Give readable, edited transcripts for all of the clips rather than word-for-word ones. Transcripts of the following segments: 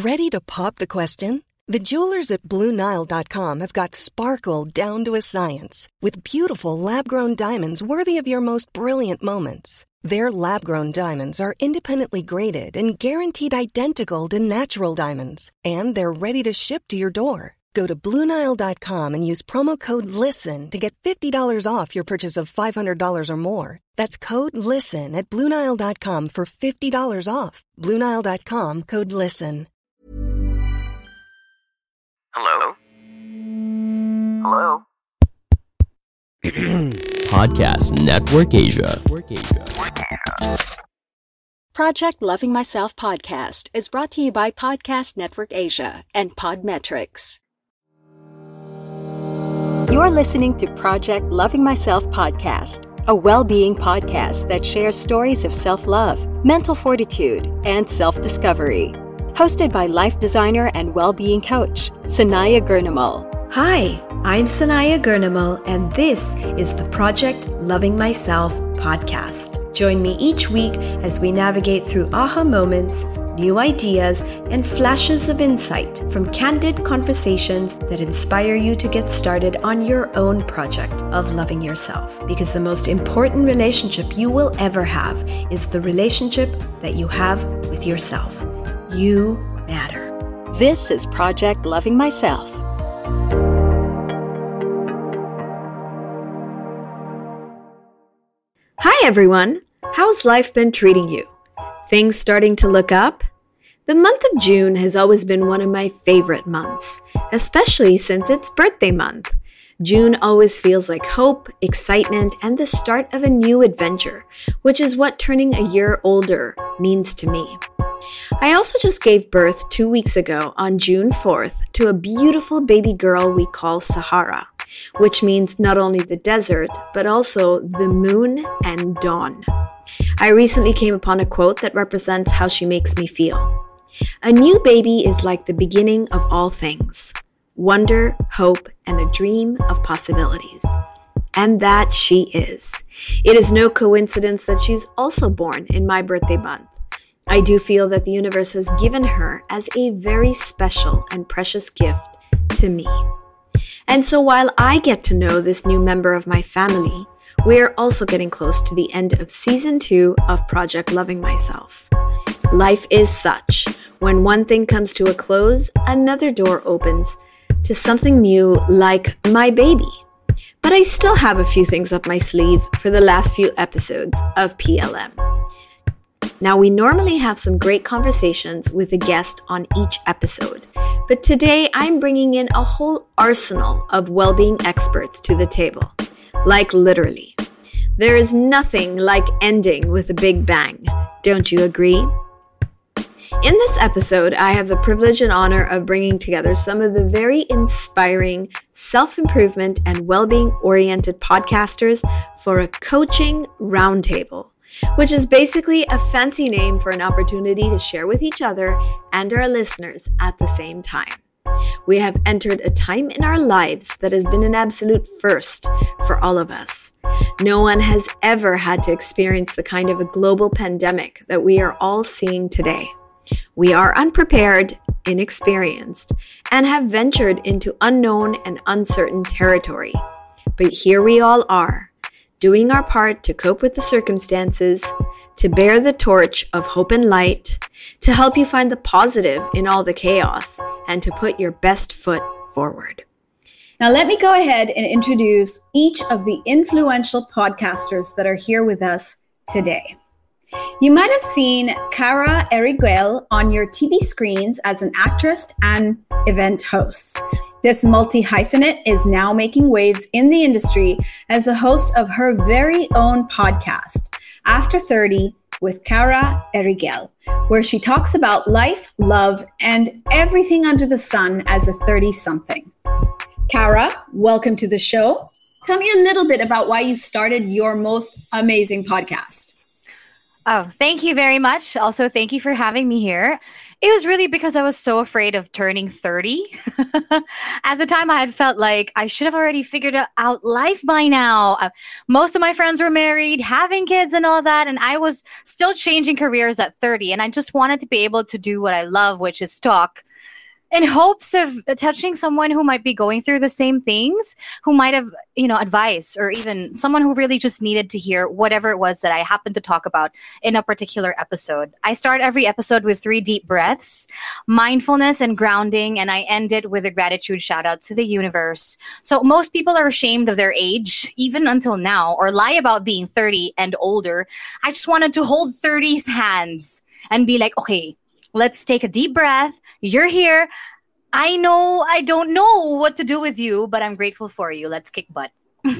Ready to pop the question? The jewelers at BlueNile.com have got sparkle down to a science with beautiful lab-grown diamonds worthy of your most brilliant moments. Their lab-grown diamonds are independently graded and guaranteed identical to natural diamonds, and they're ready to ship to your door. Go to BlueNile.com and use promo code LISTEN to get $50 off your purchase of $500 or more. That's code LISTEN at BlueNile.com for $50 off. BlueNile.com, code LISTEN. Hello? Hello? Podcast Network Asia. Project Loving Myself podcast is brought to you by Podcast Network Asia and Podmetrics. You're listening to Project Loving Myself podcast, a well-being podcast that shares stories of self-love, mental fortitude, and self-discovery. Hosted by life designer and well-being coach, Sanaya Gurnamal. Hi, I'm Sanaya Gurnamal, and this is the Project Loving Myself podcast. Join me each week as we navigate through aha moments, new ideas, and flashes of insight from candid conversations that inspire you to get started on your own project of loving yourself. Because the most important relationship you will ever have is the relationship that you have with yourself. You matter. This is Project Loving Myself. Hi everyone! How's life been treating you? Things starting to look up? The month of June has always been one of my favorite months, especially since it's birthday month. June always feels like hope, excitement, and the start of a new adventure, which is what turning a year older means to me. I also just gave birth 2 weeks ago on June 4th to a beautiful baby girl we call Sahara, which means not only the desert, but also the moon and dawn. I recently came upon a quote that represents how she makes me feel. A new baby is like the beginning of all things. Wonder, hope, and a dream of possibilities. And that she is. It is no coincidence that she's also born in my birthday month. I do feel that the universe has given her as a very special and precious gift to me. And so while I get to know this new member of my family, we're also getting close to the end of season 2 of Project Loving Myself. Life is such. When one thing comes to a close, another door opens to something new like my baby. But I still have a few things up my sleeve for the last few episodes of PLM. Now, we normally have some great conversations with a guest on each episode, but today I'm bringing in a whole arsenal of well-being experts to the table. Like literally. There is nothing like ending with a big bang. Don't you agree? In this episode, I have the privilege and honor of bringing together some of the very inspiring self-improvement and well-being oriented podcasters for a coaching roundtable, which is basically a fancy name for an opportunity to share with each other and our listeners at the same time. We have entered a time in our lives that has been an absolute first for all of us. No one has ever had to experience the kind of a global pandemic that we are all seeing today. We are unprepared, inexperienced, and have ventured into unknown and uncertain territory. But here we all are, doing our part to cope with the circumstances, to bear the torch of hope and light, to help you find the positive in all the chaos, and to put your best foot forward. Now, let me go ahead and introduce each of the influential podcasters that are here with us today. You might have seen Cara Eriguel on your TV screens as an actress and event host. This multi-hyphenate is now making waves in the industry as the host of her very own podcast, After 30 with Cara Eriguel, where she talks about life, love, and everything under the sun as a 30-something. Cara, welcome to the show. Tell me a little bit about why you started your most amazing podcast. Oh, thank you very much. Also, thank you for having me here. It was really because I was so afraid of turning 30. At the time, I had felt like I should have already figured out life by now. Most of my friends were married, having kids and all that, and I was still changing careers at 30. And I just wanted to be able to do what I love, which is talk, in hopes of touching someone who might be going through the same things, who might have, advice, or even someone who really just needed to hear whatever it was that I happened to talk about in a particular episode. I start every episode with 3 deep breaths, mindfulness and grounding, and I end it with a gratitude shout out to the universe. So most people are ashamed of their age, even until now, or lie about being 30 and older. I just wanted to hold 30's hands and be like, okay, let's take a deep breath. You're here. I know I don't know what to do with you, but I'm grateful for you. Let's kick butt.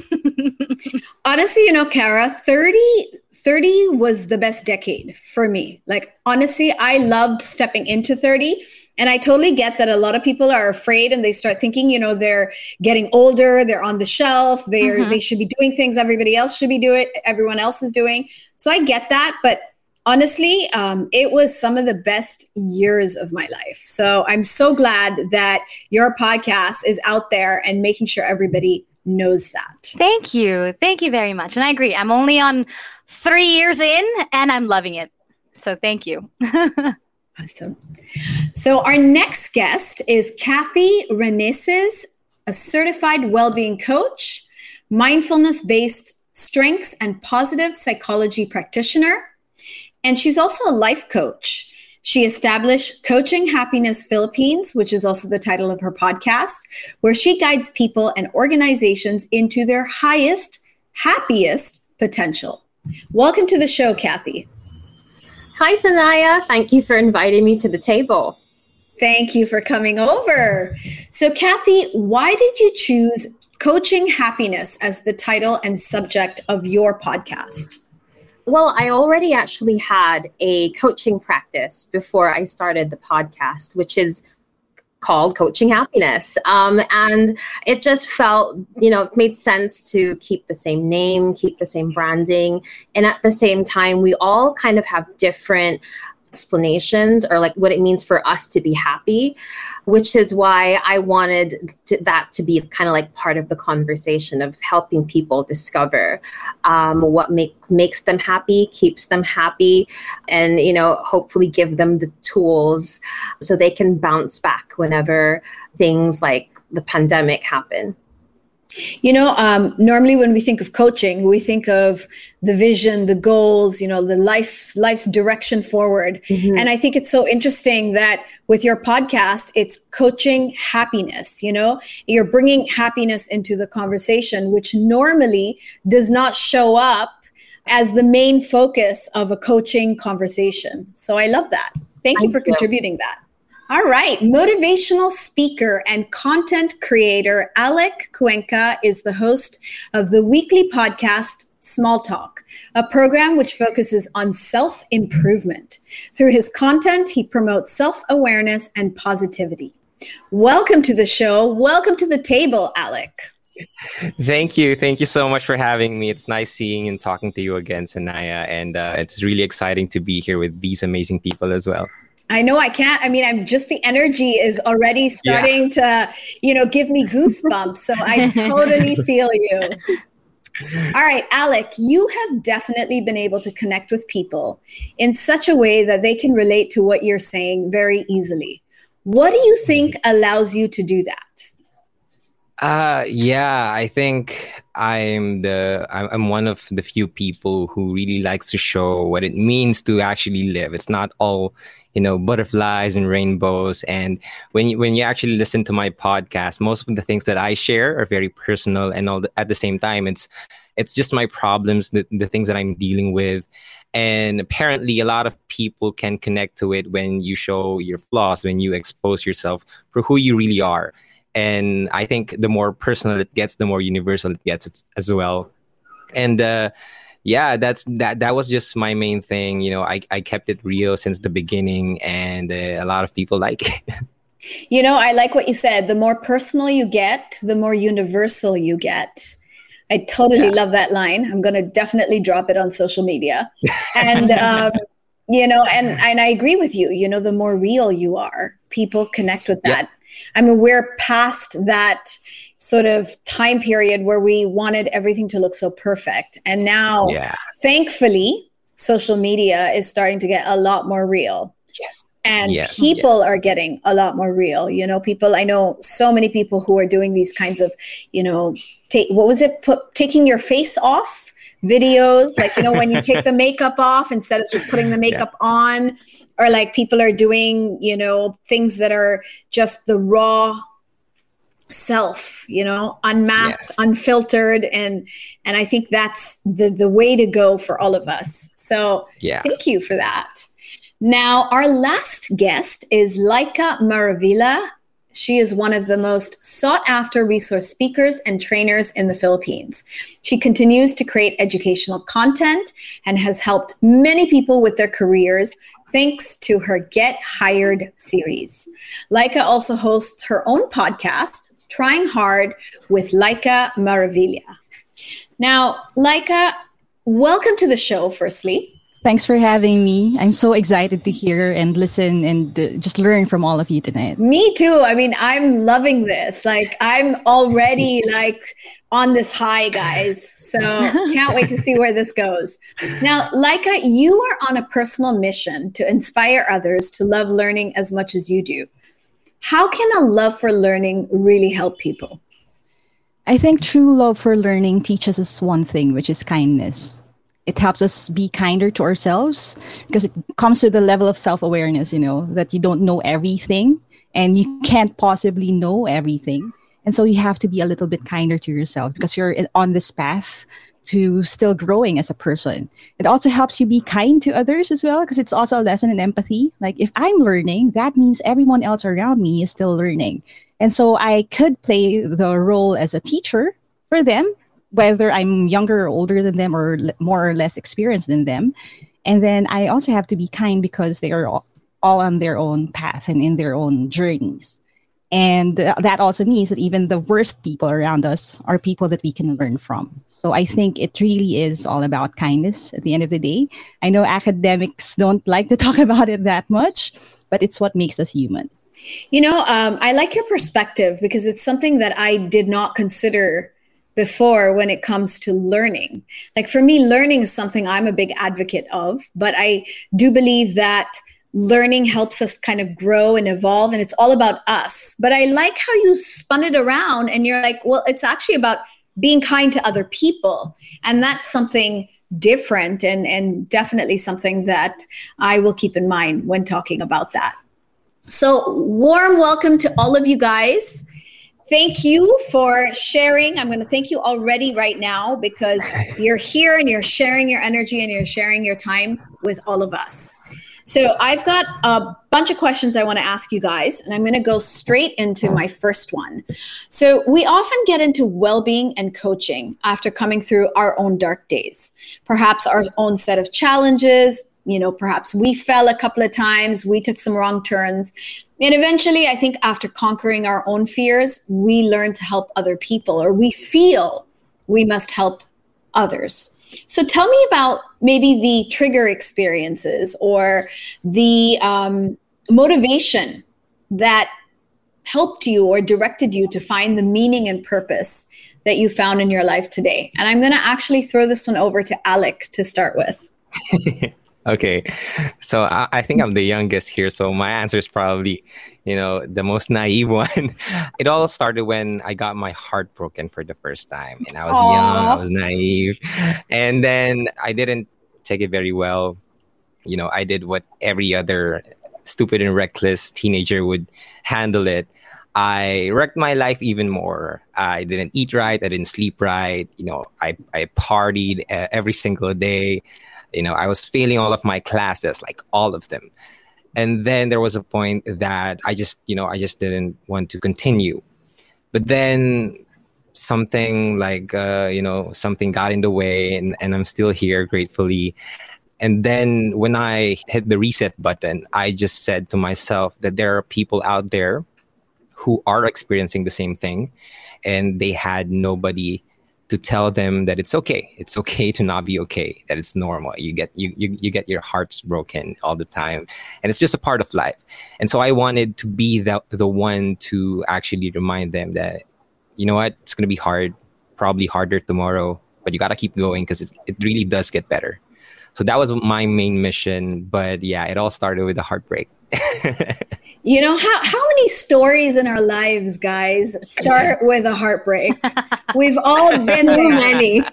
Honestly, Kara, 30 was the best decade for me. Like, honestly, I loved stepping into 30. And I totally get that a lot of people are afraid and they start thinking, they're getting older, they're on the shelf, they should be doing things everybody else should be doing, everyone else is doing. So I get that. But honestly, it was some of the best years of my life. So I'm so glad that your podcast is out there and making sure everybody knows that. Thank you. Thank you very much. And I agree. I'm only on 3 years in and I'm loving it. So thank you. Awesome. So our next guest is Kathy Reneses, a certified well-being coach, mindfulness-based strengths and positive psychology practitioner. And she's also a life coach. She established Coaching Happiness Philippines, which is also the title of her podcast, where she guides people and organizations into their highest, happiest potential. Welcome to the show, Kathy. Hi, Sanaya. Thank you for inviting me to the table. Thank you for coming over. So, Kathy, why did you choose Coaching Happiness as the title and subject of your podcast? Well, I already actually had a coaching practice before I started the podcast, which is called Coaching Happiness. And it just felt, it made sense to keep the same name, keep the same branding. And at the same time, we all kind of have different explanations or like what it means for us to be happy, which is why I wanted that to be kind of like part of the conversation of helping people discover what makes them happy, keeps them happy, and, hopefully give them the tools so they can bounce back whenever things like the pandemic happen. Normally when we think of coaching, we think of the vision, the goals, the life's direction forward. Mm-hmm. And I think it's so interesting that with your podcast, it's Coaching Happiness. You're bringing happiness into the conversation, which normally does not show up as the main focus of a coaching conversation. So I love that. Thank you for contributing that. All right. Motivational speaker and content creator Alec Cuenca is the host of the weekly podcast Small Talk, a program which focuses on self-improvement. Through his content, he promotes self-awareness and positivity. Welcome to the show. Welcome to the table, Alec. Thank you. Thank you so much for having me. It's nice seeing and talking to you again, Sanaya. And it's really exciting to be here with these amazing people as well. I know I'm just the energy is already starting to, give me goosebumps. So I totally feel you. All right, Alec, you have definitely been able to connect with people in such a way that they can relate to what you're saying very easily. What do you think allows you to do that? I think I'm one of the few people who really likes to show what it means to actually live. It's not all, butterflies and rainbows. And when you actually listen to my podcast, most of the things that I share are very personal, and at the same time, it's just my problems, the things that I'm dealing with. And apparently a lot of people can connect to it when you show your flaws, when you expose yourself for who you really are. And I think the more personal it gets, the more universal it gets as well. And that was just my main thing. I kept it real since the beginning, and a lot of people like it. I like what you said. The more personal you get, the more universal you get. I totally love that line. I'm going to definitely drop it on social media. And And I agree with you. The more real you are, people connect with that. I mean, we're past that sort of time period where we wanted everything to look so perfect. And now, thankfully, social media is starting to get a lot more real. Yes. And people are getting a lot more real. I know so many people who are doing these kinds of, taking your face off videos, like, when you take the makeup off instead of just putting the makeup on, or like people are doing, things that are just the raw self, unmasked, unfiltered. And I think that's the way to go for all of us. So thank you for that. Now, our last guest is Laika Maravilla. She is one of the most sought after resource speakers and trainers in the Philippines. She continues to create educational content and has helped many people with their careers thanks to her Get Hired series. Laika also hosts her own podcast, Trying Hard with Laika Maravilla. Now, Laika, welcome to the show, firstly. Thanks for having me. I'm so excited to hear and listen and just learn from all of you tonight. Me too. I mean, I'm loving this. Like, I'm already on this high, guys. So can't wait to see where this goes. Now, Laika, you are on a personal mission to inspire others to love learning as much as you do. How can a love for learning really help people? I think true love for learning teaches us one thing, which is kindness. It helps us be kinder to ourselves because it comes with a level of self-awareness, that you don't know everything and you can't possibly know everything. And so you have to be a little bit kinder to yourself because you're on this path to still growing as a person. It also helps you be kind to others as well because it's also a lesson in empathy. Like if I'm learning, that means everyone else around me is still learning. And so I could play the role as a teacher for them, whether I'm younger or older than them or more or less experienced than them. And then I also have to be kind because they are all on their own path and in their own journeys. And that also means that even the worst people around us are people that we can learn from. So I think it really is all about kindness at the end of the day. I know academics don't like to talk about it that much, but it's what makes us human. I like your perspective because it's something that I did not consider before when it comes to learning. Like for me, learning is something I'm a big advocate of, but I do believe that learning helps us kind of grow and evolve, and it's all about us. But I like how you spun it around and you're like, well, it's actually about being kind to other people. And that's something different and definitely something that I will keep in mind when talking about that. So warm welcome to all of you guys. Thank you for sharing. I'm going to thank you already right now because you're here and you're sharing your energy and you're sharing your time with all of us. So I've got a bunch of questions I want to ask you guys, and I'm going to go straight into my first one. So we often get into well-being and coaching after coming through our own dark days, perhaps our own set of challenges. Perhaps we fell a couple of times, we took some wrong turns. And eventually, I think after conquering our own fears, we learn to help other people, or we feel we must help others. So tell me about maybe the trigger experiences or the motivation that helped you or directed you to find the meaning and purpose that you found in your life today. And I'm going to actually throw this one over to Alex to start with. Okay. So I think I'm the youngest here. So my answer is probably, the most naive one. It all started when I got my heart broken for the first time. And I was young, I was naive. And then I didn't take it very well. I did what every other stupid and reckless teenager would handle it. I wrecked my life even more. I didn't eat right. I didn't sleep right. I partied every single day. I was failing all of my classes, like all of them. And then there was a point that I just didn't want to continue. But then something something got in the way and I'm still here, gratefully. And then when I hit the reset button, I just said to myself that there are people out there who are experiencing the same thing and they had nobody to tell them that it's okay. It's okay to not be okay. That it's normal. You get your hearts broken all the time, and it's just a part of life. And so I wanted to be the one to actually remind them that, you know what, it's gonna be hard, probably harder tomorrow, but you gotta keep going because it really does get better. So that was my main mission. But yeah, it all started with a heartbreak. You know, how many stories in our lives, guys, start with a heartbreak? We've all been there. Too many.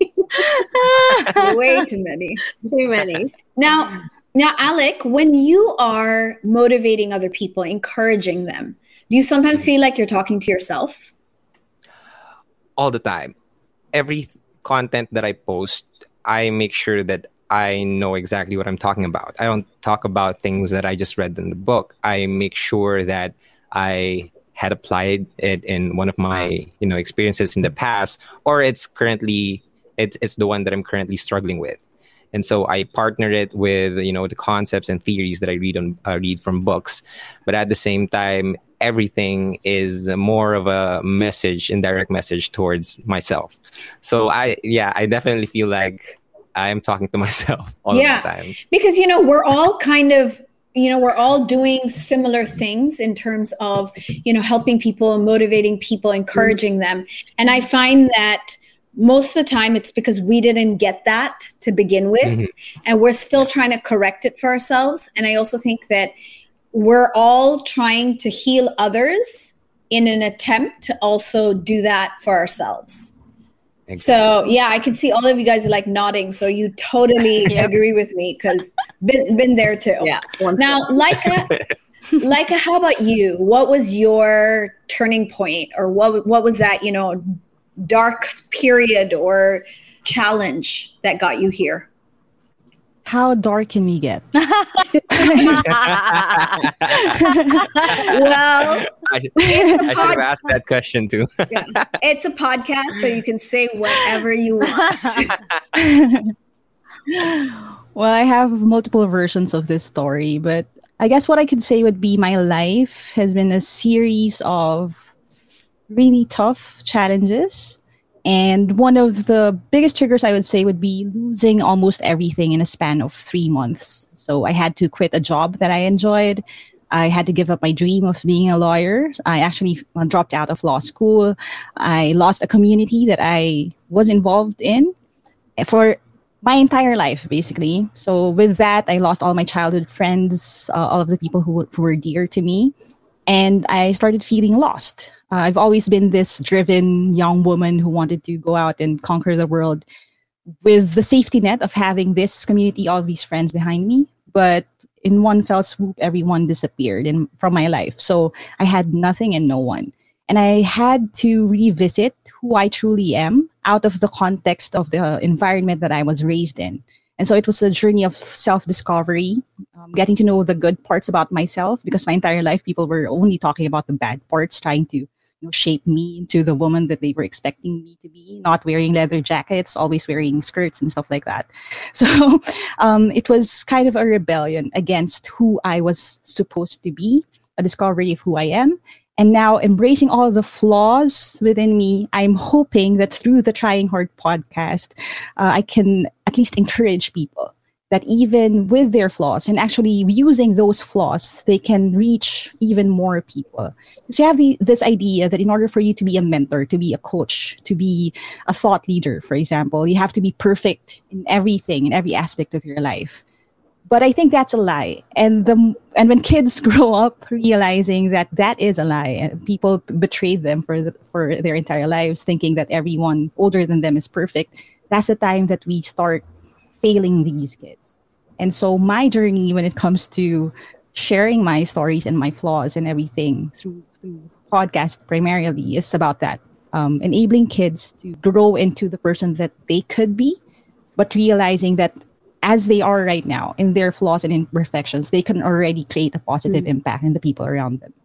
Way too many. Too many. Now, Alec, when you are motivating other people, encouraging them, do you sometimes feel like you're talking to yourself? All the time. Every content that I post, I make sure that I know exactly what I'm talking about. I don't talk about things that I just read in the book. I make sure that I had applied it in one of my, experiences in the past, or it's the one that I'm currently struggling with. And so I partnered it with, the concepts and theories that I read from books. But at the same time, everything is more of a message, indirect message towards myself. So I definitely feel like I am talking to myself all the time. Because, we're all kind of, we're all doing similar things in terms of, helping people, motivating people, encouraging them. And I find that most of the time it's because we didn't get that to begin with, and we're still trying to correct it for ourselves. And I also think that we're all trying to heal others in an attempt to also do that for ourselves. Exactly. So yeah, I can see all of you guys are like nodding. So you totally agree with me because been there too. Yeah. Now, Laika, how about you? What was your turning point, or what was that, dark period or challenge that got you here? How dark can we get? Well, I should have asked that question too. Yeah. It's a podcast, so you can say whatever you want. Well, I have multiple versions of this story, but I guess what I could say would be my life has been a series of really tough challenges. And one of the biggest triggers I would say would be losing almost everything in a span of 3 months. So I had to quit a job that I enjoyed. I had to give up my dream of being a lawyer. I actually dropped out of law school. I lost a community that I was involved in for my entire life, basically. So with that, I lost all my childhood friends, all of the people who were dear to me. And I started feeling lost. I've always been this driven young woman who wanted to go out and conquer the world with the safety net of having this community, all of these friends behind me. But in one fell swoop, everyone disappeared from my life. So I had nothing and no one. And I had to revisit who I truly am out of the context of the environment that I was raised in. And so it was a journey of self-discovery, getting to know the good parts about myself, because my entire life people were only talking about the bad parts, trying to shape me into the woman that they were expecting me to be, not wearing leather jackets, always wearing skirts and stuff like that. So it was kind of a rebellion against who I was supposed to be, a discovery of who I am. And now, embracing all the flaws within me, I'm hoping that through the Trying Hard podcast, I can at least encourage people that even with their flaws and actually using those flaws, they can reach even more people. So you have this idea that in order for you to be a mentor, to be a coach, to be a thought leader, for example, you have to be perfect in everything, in every aspect of your life. But I think that's a lie. And when kids grow up realizing that that is a lie, and people betray them for their entire lives, thinking that everyone older than them is perfect, that's the time that we start failing these kids. And so my journey when it comes to sharing my stories and my flaws and everything through podcast primarily is about that, enabling kids to grow into the person that they could be, but realizing that as they are right now, in their flaws and imperfections, they can already create a positive impact in the people around them.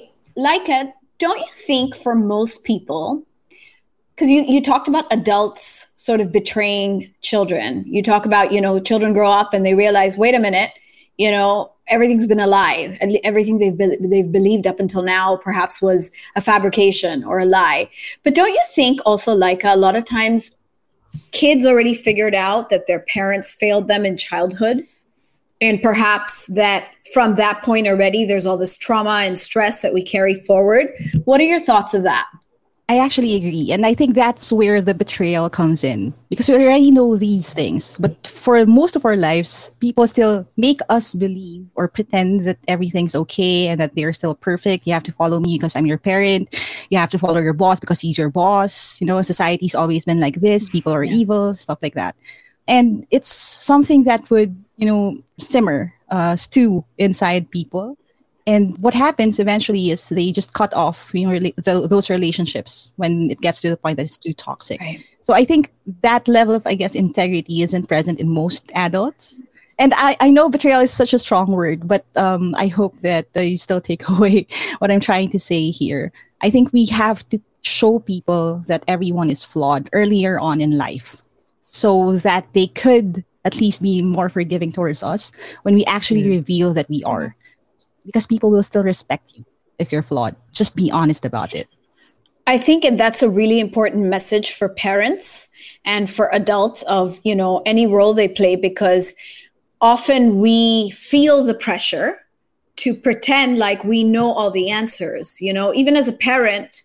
Laika, don't you think for most people, because you talked about adults sort of betraying children. You talk about, children grow up and they realize, wait a minute, everything's been a lie. And everything they've believed up until now perhaps was a fabrication or a lie. But don't you think also, like, a lot of times kids already figured out that their parents failed them in childhood? And perhaps that from that point already, there's all this trauma and stress that we carry forward. What are your thoughts of that? I actually agree. And I think that's where the betrayal comes in, because we already know these things. But for most of our lives, people still make us believe or pretend that everything's okay and that they're still perfect. You have to follow me because I'm your parent. You have to follow your boss because he's your boss. You know, society's always been like this. People are evil, stuff like that. And it's something that would, simmer, stew inside people. And what happens eventually is they just cut off, those relationships when it gets to the point that it's too toxic. Right. So I think that level of, integrity isn't present in most adults. And I know betrayal is such a strong word, but I hope that you still take away what I'm trying to say here. I think we have to show people that everyone is flawed earlier on in life so that they could at least be more forgiving towards us when we actually reveal that we are. Because people will still respect you if you're flawed. Just be honest about it. I think that's a really important message for parents and for adults of, any role they play, because often we feel the pressure to pretend like we know all the answers. Even as a parent,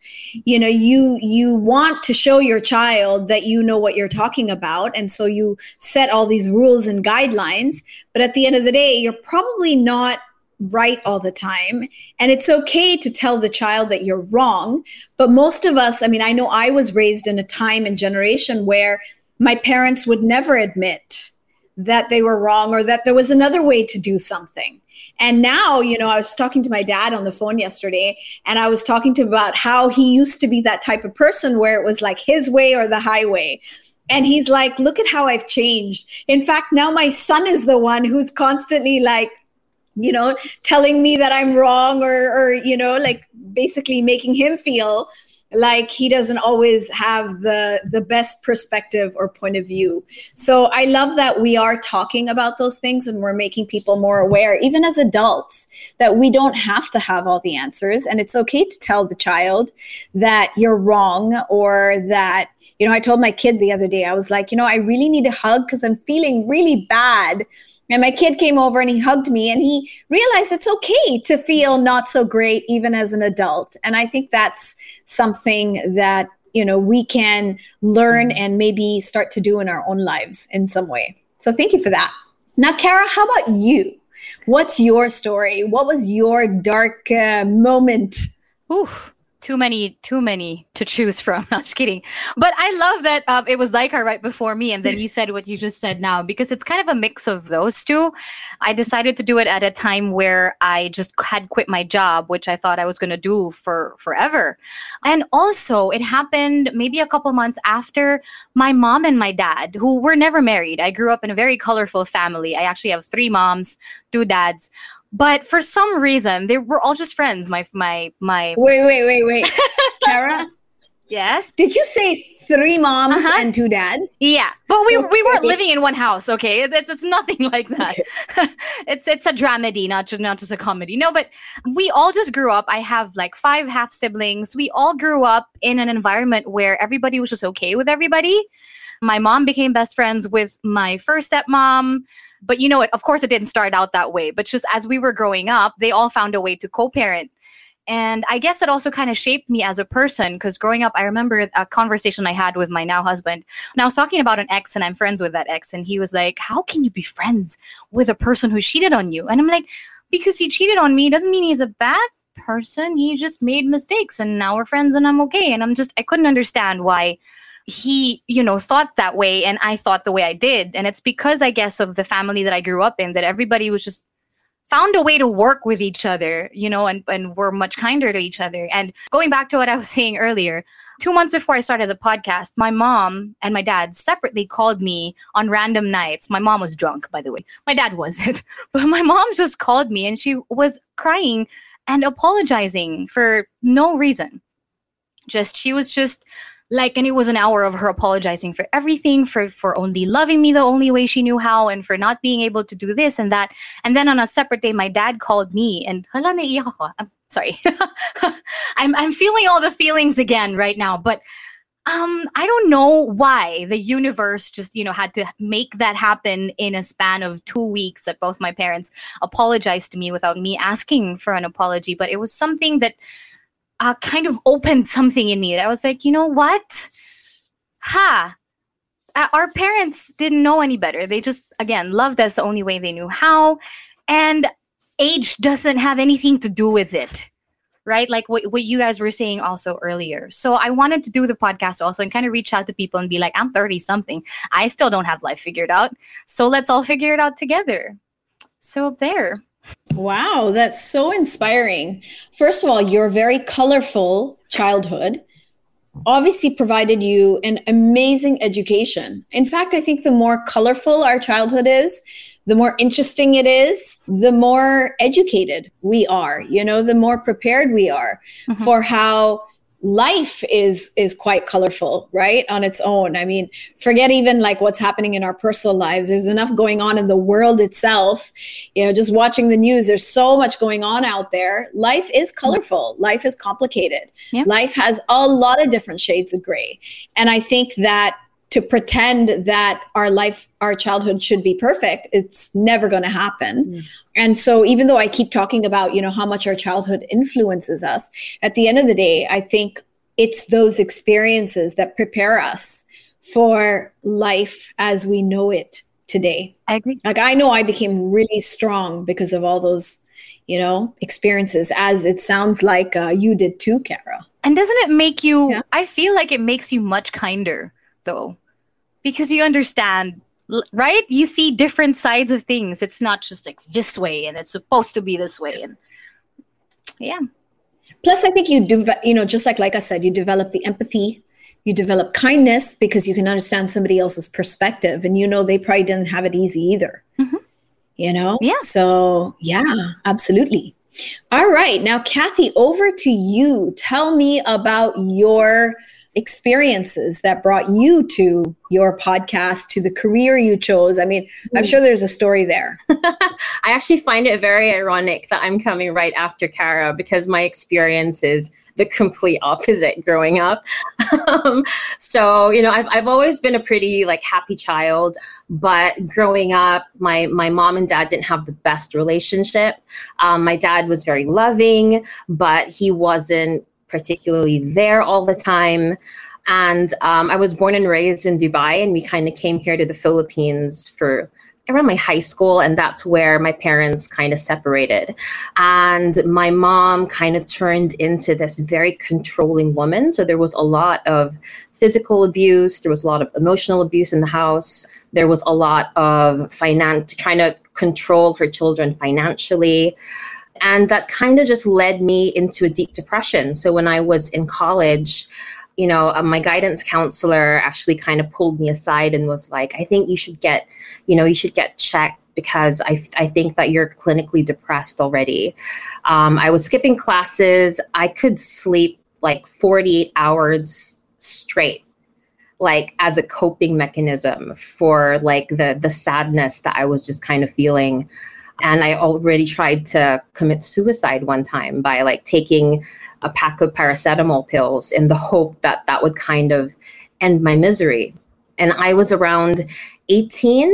you want to show your child that you know what you're talking about. And so you set all these rules and guidelines. But at the end of the day, you're probably not right all the time. And it's okay to tell the child that you're wrong. But most of us, I know I was raised in a time and generation where my parents would never admit that they were wrong or that there was another way to do something. And now, I was talking to my dad on the phone yesterday, and I was talking to him about how he used to be that type of person where it was like his way or the highway. And he's like, look at how I've changed. In fact, now my son is the one who's constantly like, telling me that I'm wrong or basically making him feel like he doesn't always have the best perspective or point of view. So I love that we are talking about those things and we're making people more aware, even as adults, that we don't have to have all the answers. And it's okay to tell the child that you're wrong, or that, I told my kid the other day, I was like, I really need a hug because I'm feeling really bad. And my kid came over and he hugged me, and he realized it's okay to feel not so great even as an adult. And I think that's something that, we can learn and maybe start to do in our own lives in some way. So thank you for that. Now, Kara, how about you? What's your story? What was your dark moment? Oof. Too many to choose from. No, just kidding. But I love that it was Laika right before me, and then you said what you just said now, because it's kind of a mix of those two. I decided to do it at a time where I just had quit my job, which I thought I was going to do for forever. And also it happened maybe a couple months after my mom and my dad, who were never married. I grew up in a very colorful family. I actually have 3 moms, 2 dads. But for some reason, they were all just friends. My. Wait. Kara? Yes? Did you say 3 moms and 2 dads? Yeah. But we weren't living in one house, okay? It's nothing like that. Okay. It's a dramedy, not just a comedy. No, but we all just grew up. I have like 5 half siblings. We all grew up in an environment where everybody was just okay with everybody. My mom became best friends with my first stepmom. But of course it didn't start out that way. But just as we were growing up, they all found a way to co-parent. And I guess it also kind of shaped me as a person, because growing up, I remember a conversation I had with my now husband. And I was talking about an ex, and I'm friends with that ex. And he was like, how can you be friends with a person who cheated on you? And I'm like, because he cheated on me doesn't mean he's a bad person. He just made mistakes, and now we're friends and I'm okay. And I couldn't understand why he, thought that way and I thought the way I did. And it's because, I guess, of the family that I grew up in, that everybody was just found a way to work with each other, and were much kinder to each other. And going back to what I was saying earlier, 2 months before I started the podcast, my mom and my dad separately called me on random nights. My mom was drunk, by the way. My dad wasn't. But my mom just called me, and she was crying and apologizing for no reason. She was just and it was an hour of her apologizing for everything, for only loving me the only way she knew how, and for not being able to do this and that. And then on a separate day, my dad called me, and hala, naiiyak ako. I'm sorry. I'm feeling all the feelings again right now, but I don't know why the universe just, had to make that happen in a span of 2 weeks, that both my parents apologized to me without me asking for an apology. But it was something that kind of opened something in me that I was like, you know what? Our parents didn't know any better. They just, again, loved us the only way they knew how. And age doesn't have anything to do with it, right? Like what you guys were saying also earlier. So I wanted to do the podcast also and kind of reach out to people and be like, I'm 30 something. I still don't have life figured out. So let's all figure it out together. So there. Wow, that's so inspiring. First of all, your very colorful childhood obviously provided you an amazing education. In fact, I think the more colorful our childhood is, the more interesting it is, the more educated we are, the more prepared we are for how life is quite colorful, right? On its own. I mean, forget even like what's happening in our personal lives. There's enough going on in the world itself. Just watching the news, there's so much going on out there. Life is colorful. Life is complicated. Yep. Life has a lot of different shades of gray. And I think that to pretend that our childhood should be perfect, it's never going to happen. Mm. And so even though I keep talking about, how much our childhood influences us, at the end of the day, I think it's those experiences that prepare us for life as we know it today. I agree. Like, I know I became really strong because of all those, experiences, as it sounds like you did too, Kara. And doesn't it make you, I feel like it makes you much kinder though, because you understand, right? You see different sides of things. It's not just like this way and it's supposed to be this way. And yeah. Plus, I think you do, just like I said, you develop the empathy, you develop kindness because you can understand somebody else's perspective, and they probably didn't have it easy either. Mm-hmm. Yeah. So yeah, absolutely. All right. Now, Kathy, over to you. Tell me about your experiences that brought you to your podcast, to the career you chose. I mean, I'm sure there's a story there. I actually find it very ironic that I'm coming right after Kara, because my experience is the complete opposite growing up. So, I've always been a pretty happy child, but growing up, my mom and dad didn't have the best relationship. My dad was very loving, but he wasn't particularly there all the time. And I was born and raised in Dubai, and we kind of came here to the Philippines for around my high school, and that's where my parents kind of separated. And my mom kind of turned into this very controlling woman. So there was a lot of physical abuse, there was a lot of emotional abuse in the house, there was a lot of trying to control her children financially. And that kind of just led me into a deep depression. So when I was in college, my guidance counselor actually kind of pulled me aside and was like, I think you should get checked, because I think that you're clinically depressed already. I was skipping classes. I could sleep 48 hours straight, as a coping mechanism for the sadness that I was just kind of feeling. And I already tried to commit suicide one time by taking a pack of paracetamol pills in the hope that that would kind of end my misery. And I was around 18,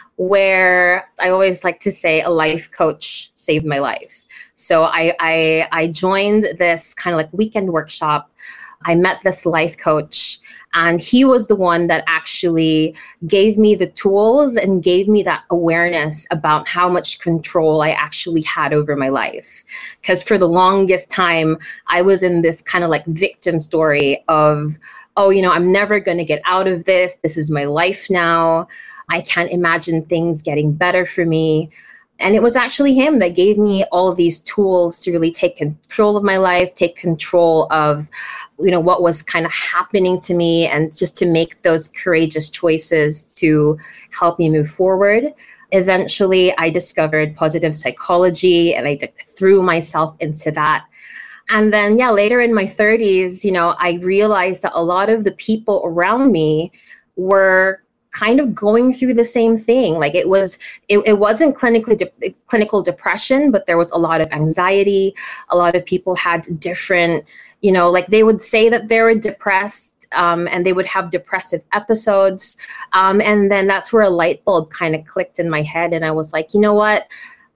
where I always like to say a life coach saved my life. So I joined this kind of weekend workshop. I met this life coach, and he was the one that actually gave me the tools and gave me that awareness about how much control I actually had over my life. Because for the longest time, I was in this kind of victim story of, I'm never going to get out of this. This is my life now. I can't imagine things getting better for me. And it was actually him that gave me all of these tools to really take control of my life, take control of, what was kind of happening to me, and just to make those courageous choices to help me move forward. Eventually, I discovered positive psychology, and I threw myself into that. And then, yeah, later in my 30s, you know, I realized that a lot of the people around me were kind of going through the same thing. Like it wasn't clinical depression, but there was a lot of anxiety. A lot of people had different, you know, like they would say that they were depressed, and they would have depressive episodes. And then that's where a light bulb kind of clicked in my head. And I was like, you know what?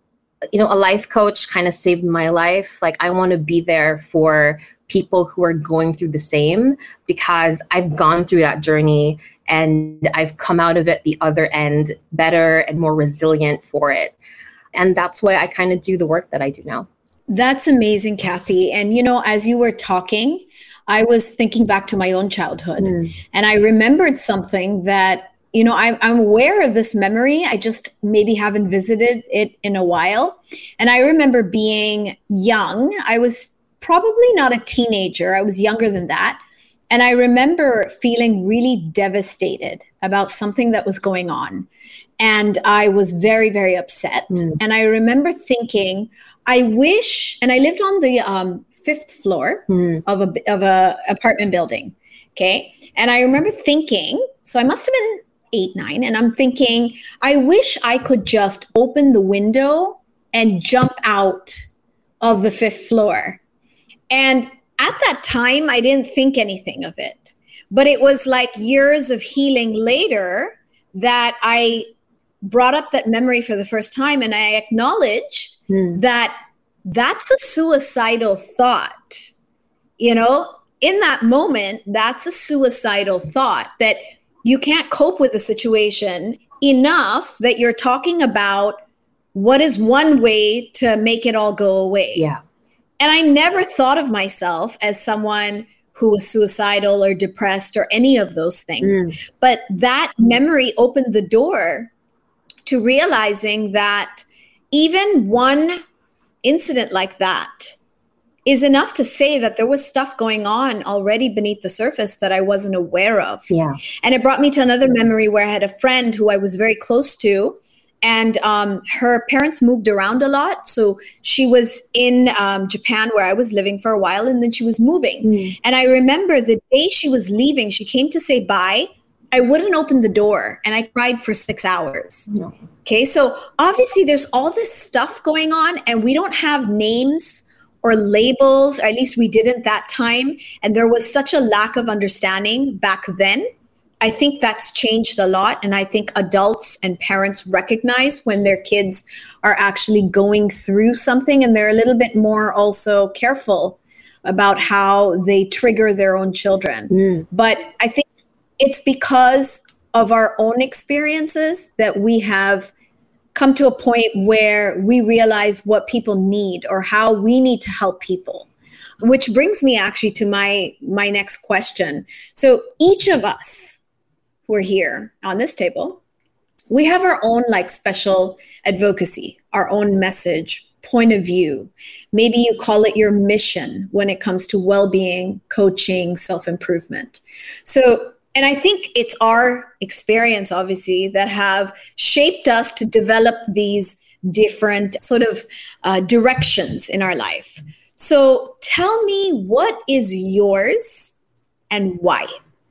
You know, a life coach kind of saved my life. Like I want to be there for people who are going through the same, because I've gone through that journey and I've come out of it the other end better and more resilient for it. And that's why I kind of do the work that I do now. That's amazing, Kathy. And, you know, as you were talking, I was thinking back to my own childhood, and I remembered something that, you know, I'm aware of this memory. I just maybe haven't visited it in a while. And I remember being young. I was probably not a teenager. I was younger than that. And I remember feeling really devastated about something that was going on. And I was very, very upset. And I remember thinking, I wish, and I lived on the fifth floor of a apartment building. Okay. And I remember thinking, so I must have been 8, 9. And I'm thinking, I wish I could just open the window and jump out of the 5th floor. And at that time, I didn't think anything of it. But it was like years of healing later that I brought up that memory for the first time. And I acknowledged that that's a suicidal thought. You know, in that moment, that's a suicidal thought, that you can't cope with the situation enough that you're talking about what is one way to make it all go away. Yeah. And I never thought of myself as someone who was suicidal or depressed or any of those things. But that memory opened the door to realizing that even one incident like that is enough to say that there was stuff going on already beneath the surface that I wasn't aware of. Yeah. And it brought me to another memory where I had a friend who I was very close to, and her parents moved around a lot. So she was in Japan, where I was living for a while, and then she was moving. And I remember the day she was leaving, she came to say bye. I wouldn't open the door, and I cried for 6 hours. Okay, so obviously there's all this stuff going on, and we don't have names or labels, or at least we didn't that time. And there was such a lack of understanding back then. I think that's changed a lot. And I think adults and parents recognize when their kids are actually going through something, and they're a little bit more also careful about how they trigger their own children. But I think it's because of our own experiences that we have come to a point where we realize what people need or how we need to help people. Which brings me actually to my next question. So each of us who are here on this table, we have our own like special advocacy, our own message, point of view. Maybe you call it your mission when it comes to well-being, coaching, self-improvement. So, and I think it's our experience, obviously, that have shaped us to develop these different sort of directions in our life. So tell me, what is yours and why?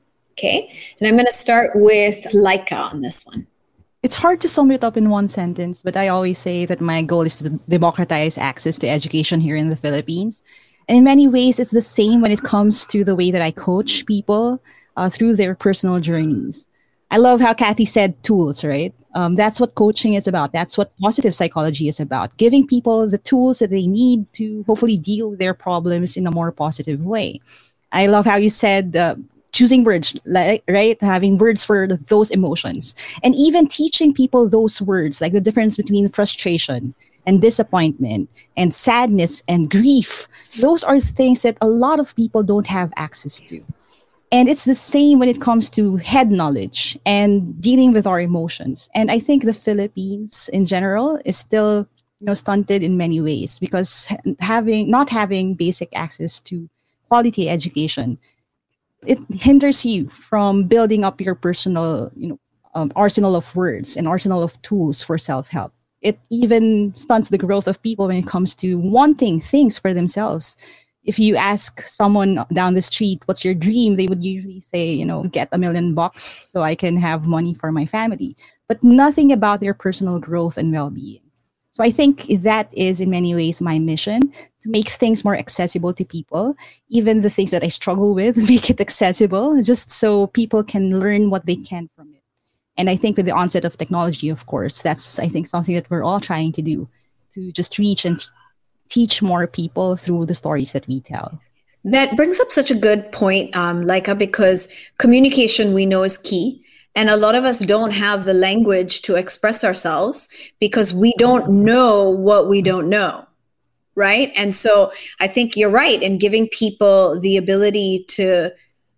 Okay. And I'm going to start with Laika on this one. It's hard to sum it up in one sentence, but I always say that my goal is to democratize access to education here in the Philippines. And in many ways, it's the same when it comes to the way that I coach people through their personal journeys. I love how Kathy said tools, right? That's what coaching is about. That's what positive psychology is about. Giving people the tools that they need to hopefully deal with their problems in a more positive way. I love how you said choosing words, right? Having words for those emotions. And even teaching people those words, like the difference between frustration and disappointment and sadness and grief. Those are things that a lot of people don't have access to. And it's the same when it comes to head knowledge and dealing with our emotions. And I think the Philippines in general is still, stunted in many ways because not having basic access to quality education, it hinders you from building up your personal, arsenal of words and arsenal of tools for self-help. It even stunts the growth of people when it comes to wanting things for themselves. if you ask someone down the street, what's your dream? They would usually say, get $1 million so I can have money for my family, but nothing about their personal growth and well-being. So I think that is in many ways my mission, to make things more accessible to people, even the things that I struggle with, make it accessible, just so people can learn what they can from it. And I think with the onset of technology, of course, that's, I think, something that we're all trying to do, to just reach and teach more people through the stories that we tell. That brings up such a good point, Laika, because communication we know is key. And a lot of us don't have the language to express ourselves because we don't know what we don't know, right? And so I think you're right in giving people the ability to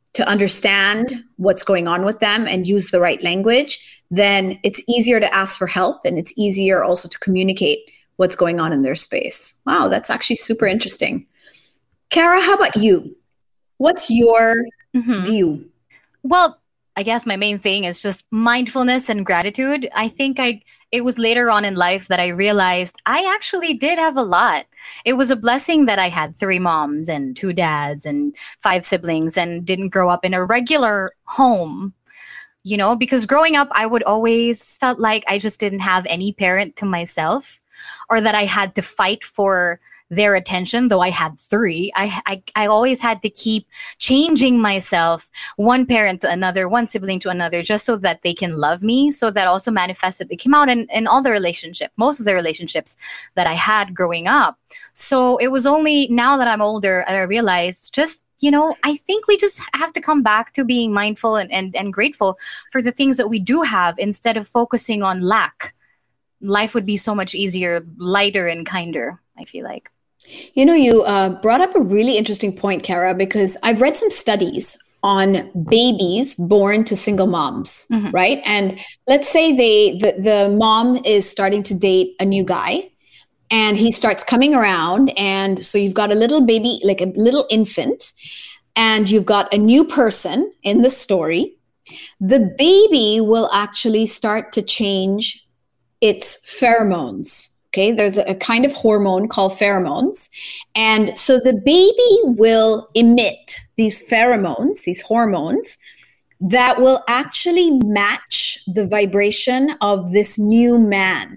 understand what's going on with them and use the right language. Then it's easier to ask for help, and it's easier also to communicate what's going on in their space. Wow, that's actually super interesting. Kara, how about you? What's your view? Well, I guess my main thing is just mindfulness and gratitude. I think it was later on in life that I realized I actually did have a lot. It was a blessing that I had 3 moms and 2 dads and 5 siblings and didn't grow up in a regular home, because growing up, I would always felt like I just didn't have any parent to myself, or that I had to fight for their attention, though I had 3. I always had to keep changing myself, one parent to another, one sibling to another, just so that they can love me. So that also manifested. It came out in all the relationships, most of the relationships that I had growing up. So it was only now that I'm older, I realized just, I think we just have to come back to being mindful and grateful for the things that we do have instead of focusing on lack. Life would be so much easier, lighter, and kinder, I feel like. You brought up a really interesting point, Kara, because I've read some studies on babies born to single moms, right? And let's say the mom is starting to date a new guy, and he starts coming around. And so you've got a little baby, like a little infant, and you've got a new person in the story. The baby will actually start to change its pheromones. Okay, there's a kind of hormone called pheromones. And so the baby will emit these pheromones, these hormones, that will actually match the vibration of this new man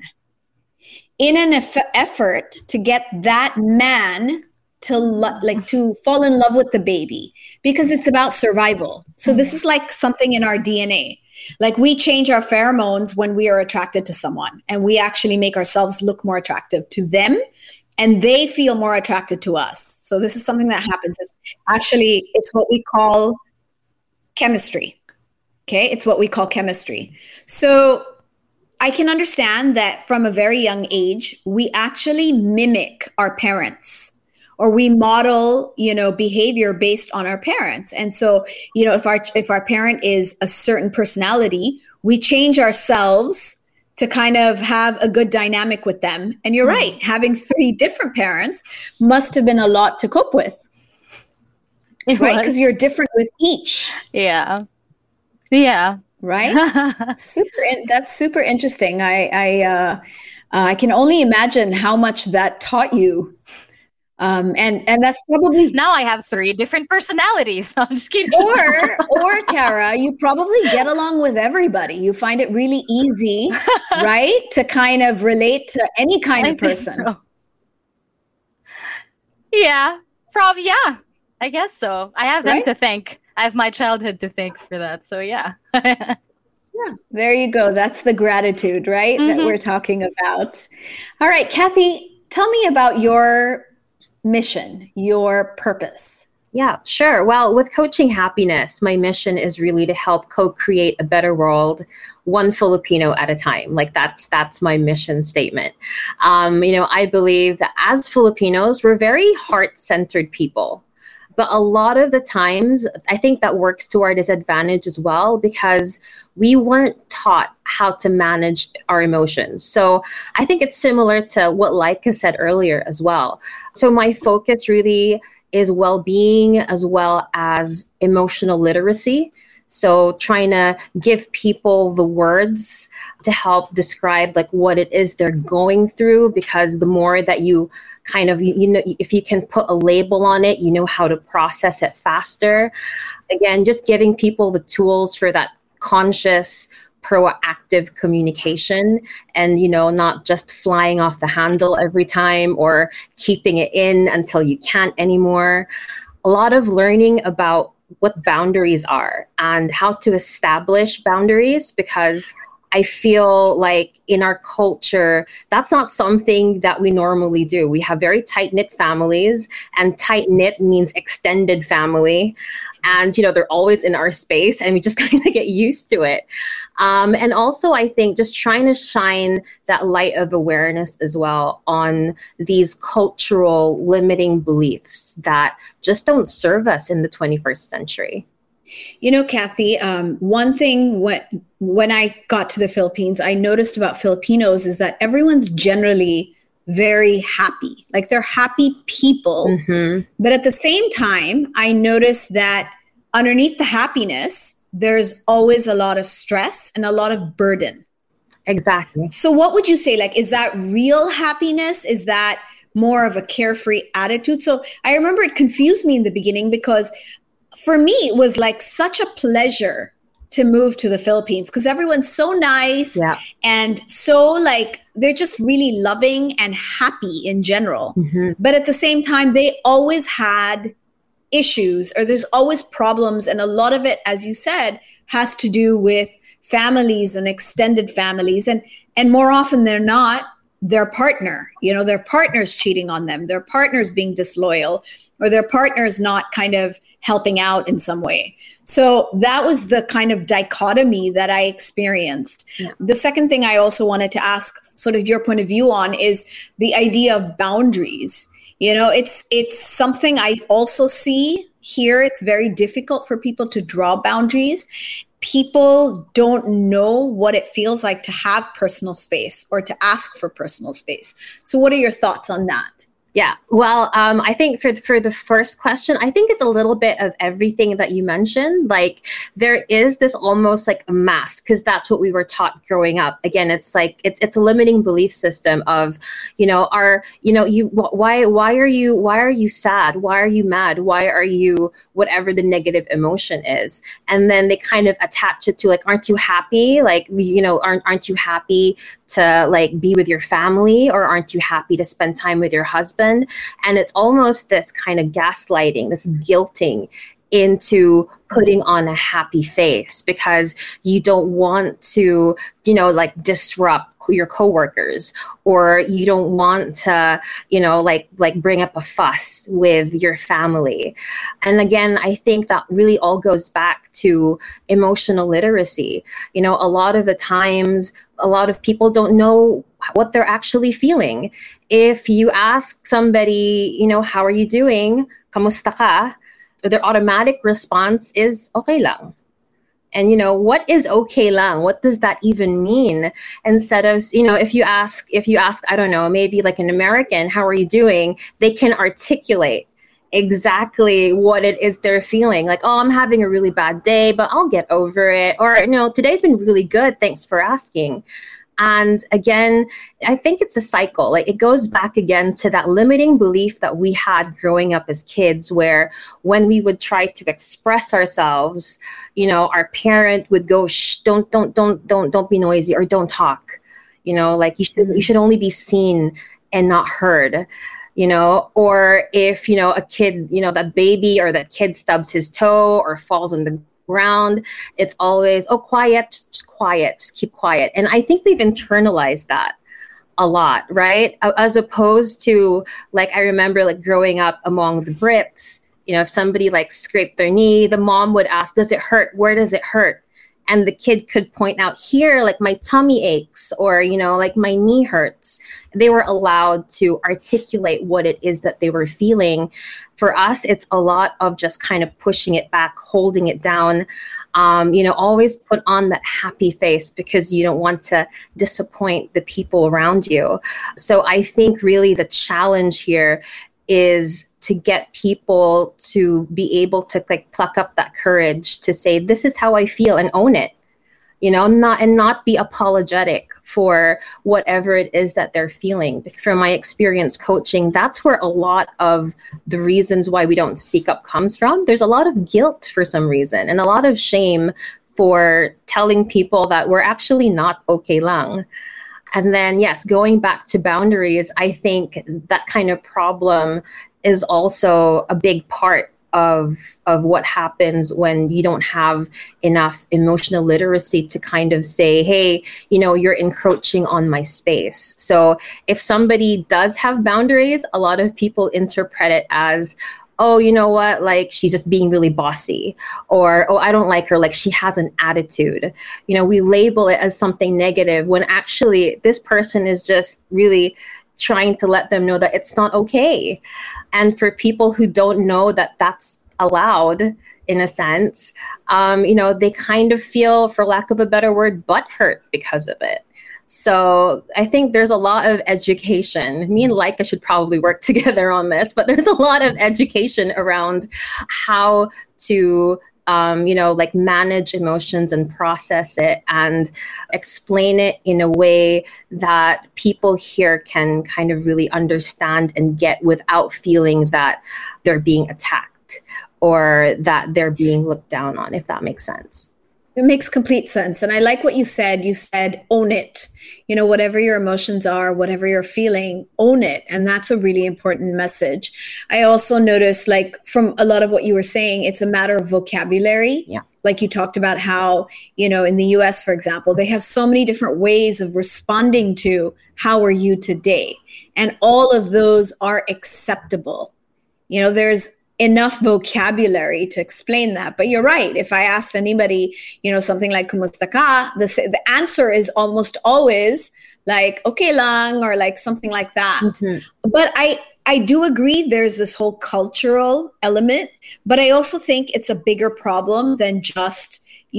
in an effort to get that man to fall in love with the baby, because it's about survival. So this is like something in our DNA. Like we change our pheromones when we are attracted to someone, and we actually make ourselves look more attractive to them, and they feel more attracted to us. So this is something that happens. It's what we call chemistry. Okay. It's what we call chemistry. So I can understand that from a very young age, we actually mimic our parents, or we model, behavior based on our parents. And so, if our parent is a certain personality, we change ourselves to kind of have a good dynamic with them. And you're right, having 3 different parents must have been a lot to cope with. Right? Because you're different with each. Yeah. Right? That's super interesting. I can only imagine how much that taught you. And that's probably now I have 3 different personalities. I'm just kidding. Or Kara, you probably get along with everybody. You find it really easy, right, to kind of relate to any kind of person. So. Yeah, probably. Yeah, I guess so. I have them to thank. I have my childhood to thank for that. So yeah. Yeah, there you go. That's the gratitude, right, that we're talking about. All right, Kathy, tell me about your mission, your purpose. Yeah, sure. Well, with Coaching Happiness, my mission is really to help co-create a better world, one Filipino at a time. Like that's my mission statement. I believe that as Filipinos, we're very heart-centered people. But a lot of the times, I think that works to our disadvantage as well, because we weren't taught how to manage our emotions. So I think it's similar to what Laika said earlier as well. So my focus really is well-being as well as emotional literacy. So trying to give people the words to help describe like what it is they're going through, because the more that you kind of, you know, if you can put a label on it, you know how to process it faster. Again, just giving people the tools for that conscious, proactive communication, and, you know, not just flying off the handle every time or keeping it in until you can't anymore. A lot of learning about what boundaries are and how to establish boundaries, because I feel like in our culture, that's not something that we normally do. We have very tight-knit families, and tight-knit means extended family. And, you know, they're always in our space, and we just kind of get used to it. And also, I think just trying to shine that light of awareness as well on these cultural limiting beliefs that just don't serve us in the 21st century. You know, Kathy, one thing when I got to the Philippines, I noticed about Filipinos is that everyone's generally very happy. Like, they're happy people. Mm-hmm. But at the same time, I noticed that underneath the happiness, there's always a lot of stress and a lot of burden. Exactly. So what would you say? Like, is that real happiness? Is that more of a carefree attitude? So I remember it confused me in the beginning, because for me, it was like such a pleasure to move to the Philippines, because everyone's so nice and so like, they're just really loving and happy in general. Mm-hmm. But at the same time, they always had issues, or there's always problems. And a lot of it, as you said, has to do with families and extended families. And more often than not, their partner, you know, their partner's cheating on them, their partner's being disloyal, or their partner's not kind of helping out in some way. So that was the kind of dichotomy that I experienced. Yeah. The second thing I also wanted to ask sort of your point of view on is the idea of boundaries. You know, it's something I also see here. It's very difficult for people to draw boundaries. People don't know what it feels like to have personal space or to ask for personal space. So what are your thoughts on that? Yeah, well, I think for the first question, I think it's a little bit of everything that you mentioned. Like, there is this almost like a mask, because that's what we were taught growing up. Again, it's like it's a limiting belief system of, you know, why are you sad? Why are you mad? Why are you whatever the negative emotion is? And then they kind of attach it to like, aren't you happy? Like, you know, aren't you happy to like be with your family, or aren't you happy to spend time with your husband? And it's almost this kind of gaslighting, this guilting into putting on a happy face, because you don't want to, you know, like disrupt your coworkers, or you don't want to, you know, like bring up a fuss with your family. And again, I think that really all goes back to emotional literacy. You know, a lot of the times, a lot of people don't know what they're actually feeling. If you ask somebody, you know, how are you doing? Kamusta ka? Their automatic response is okay lang. And, you know, what is okay lang? What does that even mean? Instead of, you know, if you ask, I don't know, maybe like an American, how are you doing? They can articulate exactly what it is they're feeling. Like, oh, I'm having a really bad day, but I'll get over it. Or, you know, today's been really good. Thanks for asking. And again, I think it's a cycle. Like, it goes back again to that limiting belief that we had growing up as kids, where when we would try to express ourselves, you know, our parent would go, shh, don't be noisy, or don't talk. You know, like you should only be seen and not heard. You know, or if, you know, a kid, you know, that baby or that kid stubs his toe or falls on the ground, it's always, oh, quiet, just keep quiet. And I think we've internalized that a lot, right? As opposed to, like, I remember like growing up among the Brits, you know, if somebody like scraped their knee, the mom would ask, does it hurt? Where does it hurt? And the kid could point out, here, like my tummy aches, or, you know, like my knee hurts. They were allowed to articulate what it is that they were feeling. For us, it's a lot of just kind of pushing it back, holding it down. You know, always put on that happy face, because you don't want to disappoint the people around you. So I think really the challenge here is to get people to be able to like pluck up that courage to say, this is how I feel, and own it. Not be apologetic for whatever it is that they're feeling. From my experience coaching, that's where a lot of the reasons why we don't speak up comes from. There's a lot of guilt for some reason, and a lot of shame for telling people that we're actually not okay lang. And then, yes, going back to boundaries, I think that kind of problem is also a big part of what happens when you don't have enough emotional literacy to kind of say, hey, you're encroaching on my space. So if somebody does have boundaries, a lot of people interpret it as, oh, you know what, like she's just being really bossy, or, oh, I don't like her, like she has an attitude. We label it as something negative when actually this person is just really trying to let them know that it's not okay. And for people who don't know that that's allowed, in a sense, they kind of feel, for lack of a better word, butthurt because of it. So I think there's a lot of education. Me and Laika should probably work together on this, but there's a lot of education around how to manage emotions and process it and explain it in a way that people here can kind of really understand and get without feeling that they're being attacked or that they're being looked down on, if that makes sense. It makes complete sense. And I like what you said. You said, own it. Whatever your emotions are, whatever you're feeling, own it. And that's a really important message. I also noticed, like, from a lot of what you were saying, it's a matter of vocabulary. Yeah. Like you talked about how, in the US, for example, they have so many different ways of responding to how are you today? And all of those are acceptable. There's enough vocabulary to explain that. But you're right. If I asked anybody, something like "Kumusta ka?" the answer is almost always like "Okay lang," or like something like that. Mm-hmm. But I do agree there's this whole cultural element, but I also think it's a bigger problem than just,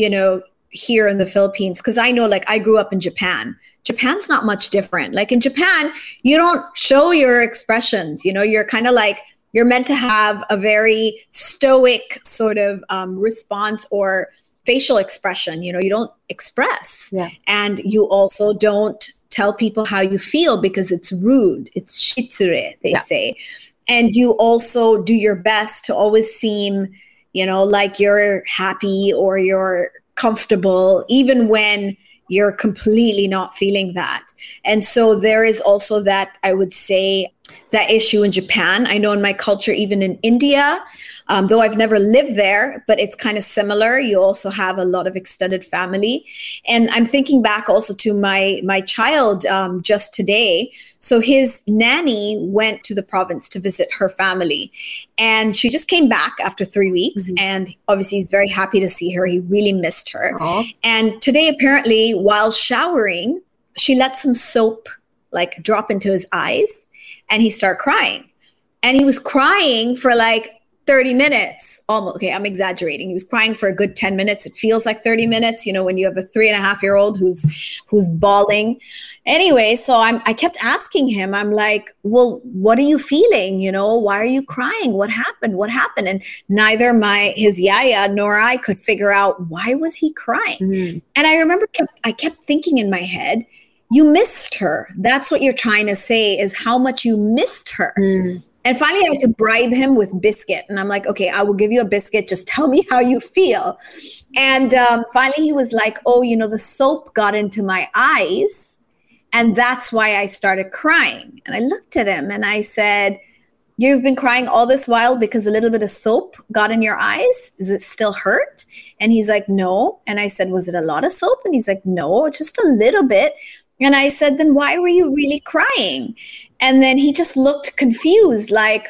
here in the Philippines. Because I know, like, I grew up in Japan. Japan's not much different. Like in Japan, you don't show your expressions. You're kind of like, you're meant to have a very stoic sort of response or facial expression. You don't express. Yeah. And you also don't tell people how you feel because it's rude. It's shitsure, they say. And you also do your best to always seem, like you're happy or you're comfortable, even when you're completely not feeling that. And so there is also that, I would say, that issue in Japan. I know in my culture, even in India, though I've never lived there, but it's kind of similar. You also have a lot of extended family. And I'm thinking back also to my child just today. So his nanny went to the province to visit her family. And she just came back after 3 weeks. Mm-hmm. And obviously he's very happy to see her. He really missed her. Aww. And today, apparently, while showering, she let some soap like drop into his eyes. And he started crying. And he was crying for like 30 minutes. Almost. Okay, I'm exaggerating. He was crying for a good 10 minutes. It feels like 30 minutes, when you have a 3.5-year-old who's bawling. Anyway, so I kept asking him, I'm like, well, what are you feeling? Why are you crying? What happened? And neither his yaya nor I could figure out, why was he crying? Mm-hmm. And I remember I kept thinking in my head, you missed her. That's what you're trying to say, is how much you missed her. Mm. And finally I had to bribe him with biscuit. And I'm like, okay, I will give you a biscuit. Just tell me how you feel. And finally he was like, oh, the soap got into my eyes. And that's why I started crying. And I looked at him and I said, you've been crying all this while because a little bit of soap got in your eyes? Does it still hurt? And he's like, no. And I said, was it a lot of soap? And he's like, no, just a little bit. And I said, then why were you really crying? And then he just looked confused, like,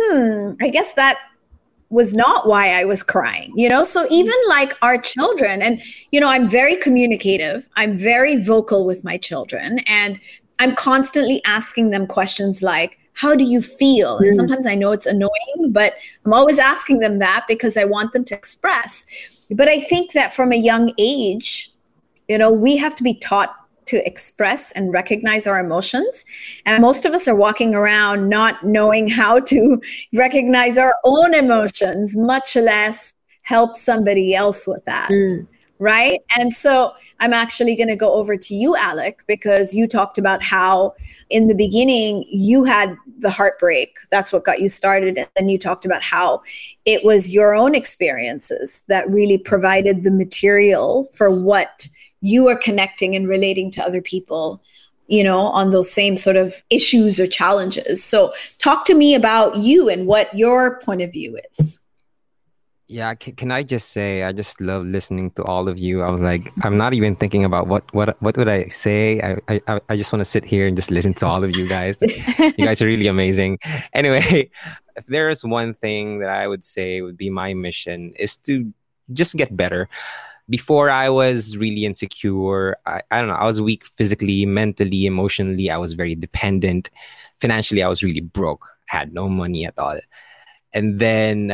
I guess that was not why I was crying, So even like our children, and, I'm very communicative. I'm very vocal with my children. And I'm constantly asking them questions like, how do you feel? And sometimes I know it's annoying, but I'm always asking them that because I want them to express. But I think that from a young age, we have to be taught to express and recognize our emotions. And most of us are walking around not knowing how to recognize our own emotions, much less help somebody else with that. Right? And so I'm actually going to go over to you, Alec, because you talked about how in the beginning you had the heartbreak. That's what got you started. And then you talked about how it was your own experiences that really provided the material for what you are connecting and relating to other people, on those same sort of issues or challenges. So talk to me about you and what your point of view is. Yeah, can I just say, I just love listening to all of you. I was like, I'm not even thinking about what would I say. I just want to sit here and just listen to all of you guys. You guys are really amazing. Anyway, if there is one thing that I would say would be my mission is to just get better. Before I was really insecure. I don't know. I was weak physically, mentally, emotionally. I was very dependent. Financially, I was really broke. I had no money at all. And then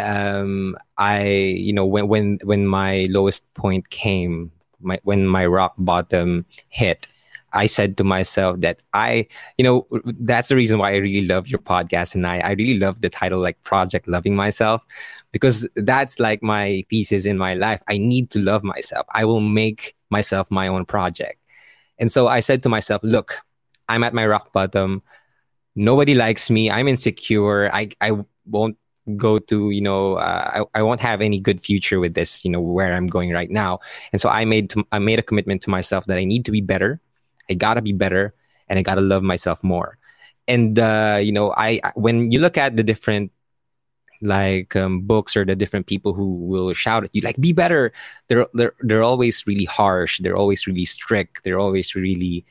when my lowest point came, when my rock bottom hit, I said to myself that that's the reason why I really love your podcast. And I really love the title, like Project Loving Myself, because that's like my thesis in my life. I need to love myself. I will make myself my own project. And so I said to myself, look, I'm at my rock bottom. Nobody likes me. I'm insecure. I won't go to I won't have any good future with this where I'm going right now. And so I made a commitment to myself that I need to be better. I gotta be better, and I gotta love myself more. And I when you look at the different books or the different people who will shout at you like, be better, they're always really harsh, they're always really strict, they're always really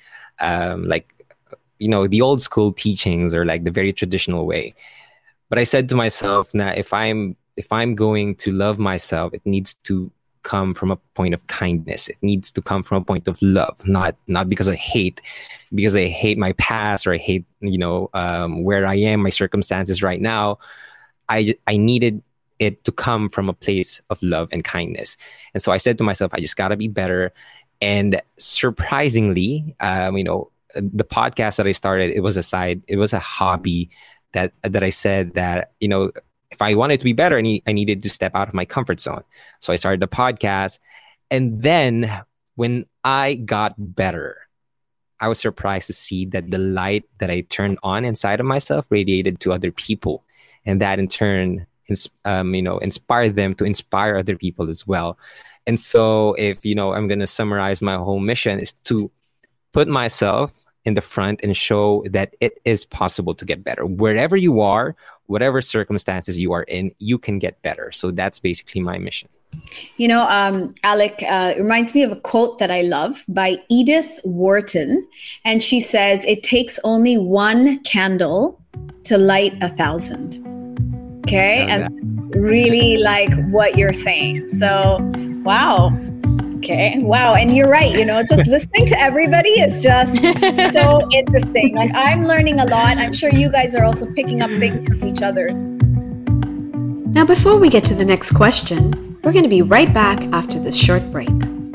the old school teachings, or like the very traditional way. But I said to myself, now if I'm going to love myself, it needs to come from a point of kindness. It needs to come from a point of love, not because I hate my past, or I hate where I am, my circumstances right now. I needed it to come from a place of love and kindness. And so I said to myself, I just gotta be better. And surprisingly, the podcast that I started, it was a hobby that I said that, if I wanted to be better, I needed to step out of my comfort zone. So I started the podcast. And then when I got better, I was surprised to see that the light that I turned on inside of myself radiated to other people. And that in turn, inspired them to inspire other people as well. And so if, I'm going to summarize my whole mission is to put myself in the front and show that it is possible to get better. Wherever you are, whatever circumstances you are in, you can get better. So that's basically my mission. Alec, it reminds me of a quote that I love by Edith Wharton. And she says, it takes only one candle to light 1,000. Okay. And that's really like what you're saying. So, wow. Okay. Wow. And you're right. Just listening to everybody is just so interesting. Like, I'm learning a lot. I'm sure you guys are also picking up things from each other. Now, before we get to the next question, we're going to be right back after this short break.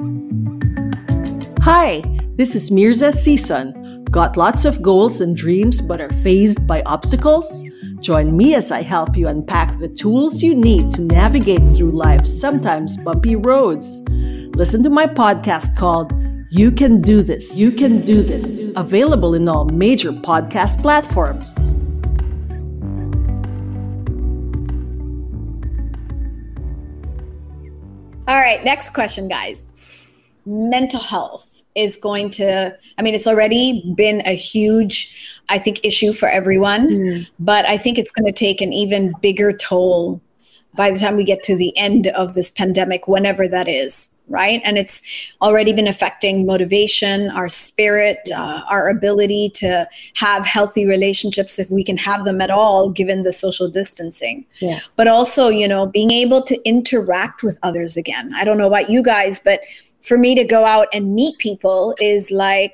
Hi, this is Mirza Sison. Got lots of goals and dreams but are fazed by obstacles? Join me as I help you unpack the tools you need to navigate through life's sometimes bumpy roads. Listen to my podcast called You Can Do This. You Can Do This. Available in all major podcast platforms. All right, next question, guys. Mental health is going to, it's already been a huge, I think, issue for everyone, but I think it's going to take an even bigger toll by the time we get to the end of this pandemic, whenever that is, right? And it's already been affecting motivation, our spirit, our ability to have healthy relationships, if we can have them at all, given the social distancing. Yeah. But also, being able to interact with others again. I don't know about you guys, but for me to go out and meet people is like,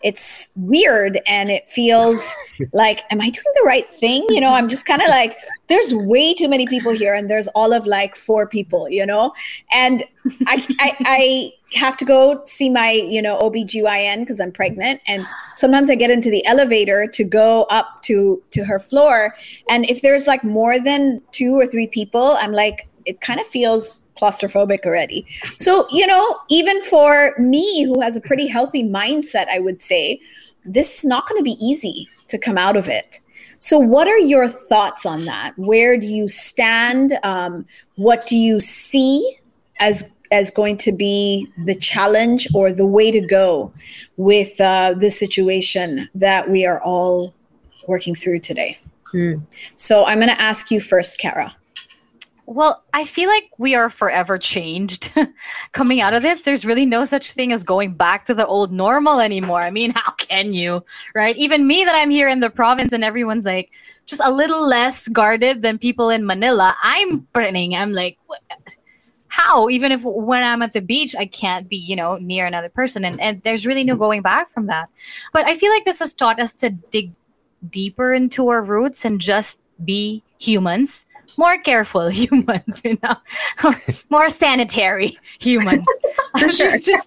it's weird and it feels like, am I doing the right thing? You know, I'm just kind of like, there's way too many people here and there's all of like 4 people, you know, and I have to go see my, you know, OBGYN because I'm pregnant. And sometimes I get into the elevator to go up to her floor. And if there's like more than 2 or 3 people, I'm like, it kind of feels claustrophobic already. So, you know, even for me, who has a pretty healthy mindset, I would say, this is not going to be easy to come out of it. So what are your thoughts on that? Where do you stand? What do you see as going to be the challenge or the way to go with the situation that we are all working through today? So I'm going to ask you first, Kara. Well, I feel like we are forever changed coming out of this. There's really no such thing as going back to the old normal anymore. I mean, how can you, right? Even me that I'm here in the province and everyone's like just a little less guarded than people in Manila. I'm burning. I'm like, what? How? Even if when I'm at the beach, I can't be, you know, near another person. And there's really no going back from that. But I feel like this has taught us to dig deeper into our roots and just be humans. More careful humans, you know, more sanitary humans. For sure. Just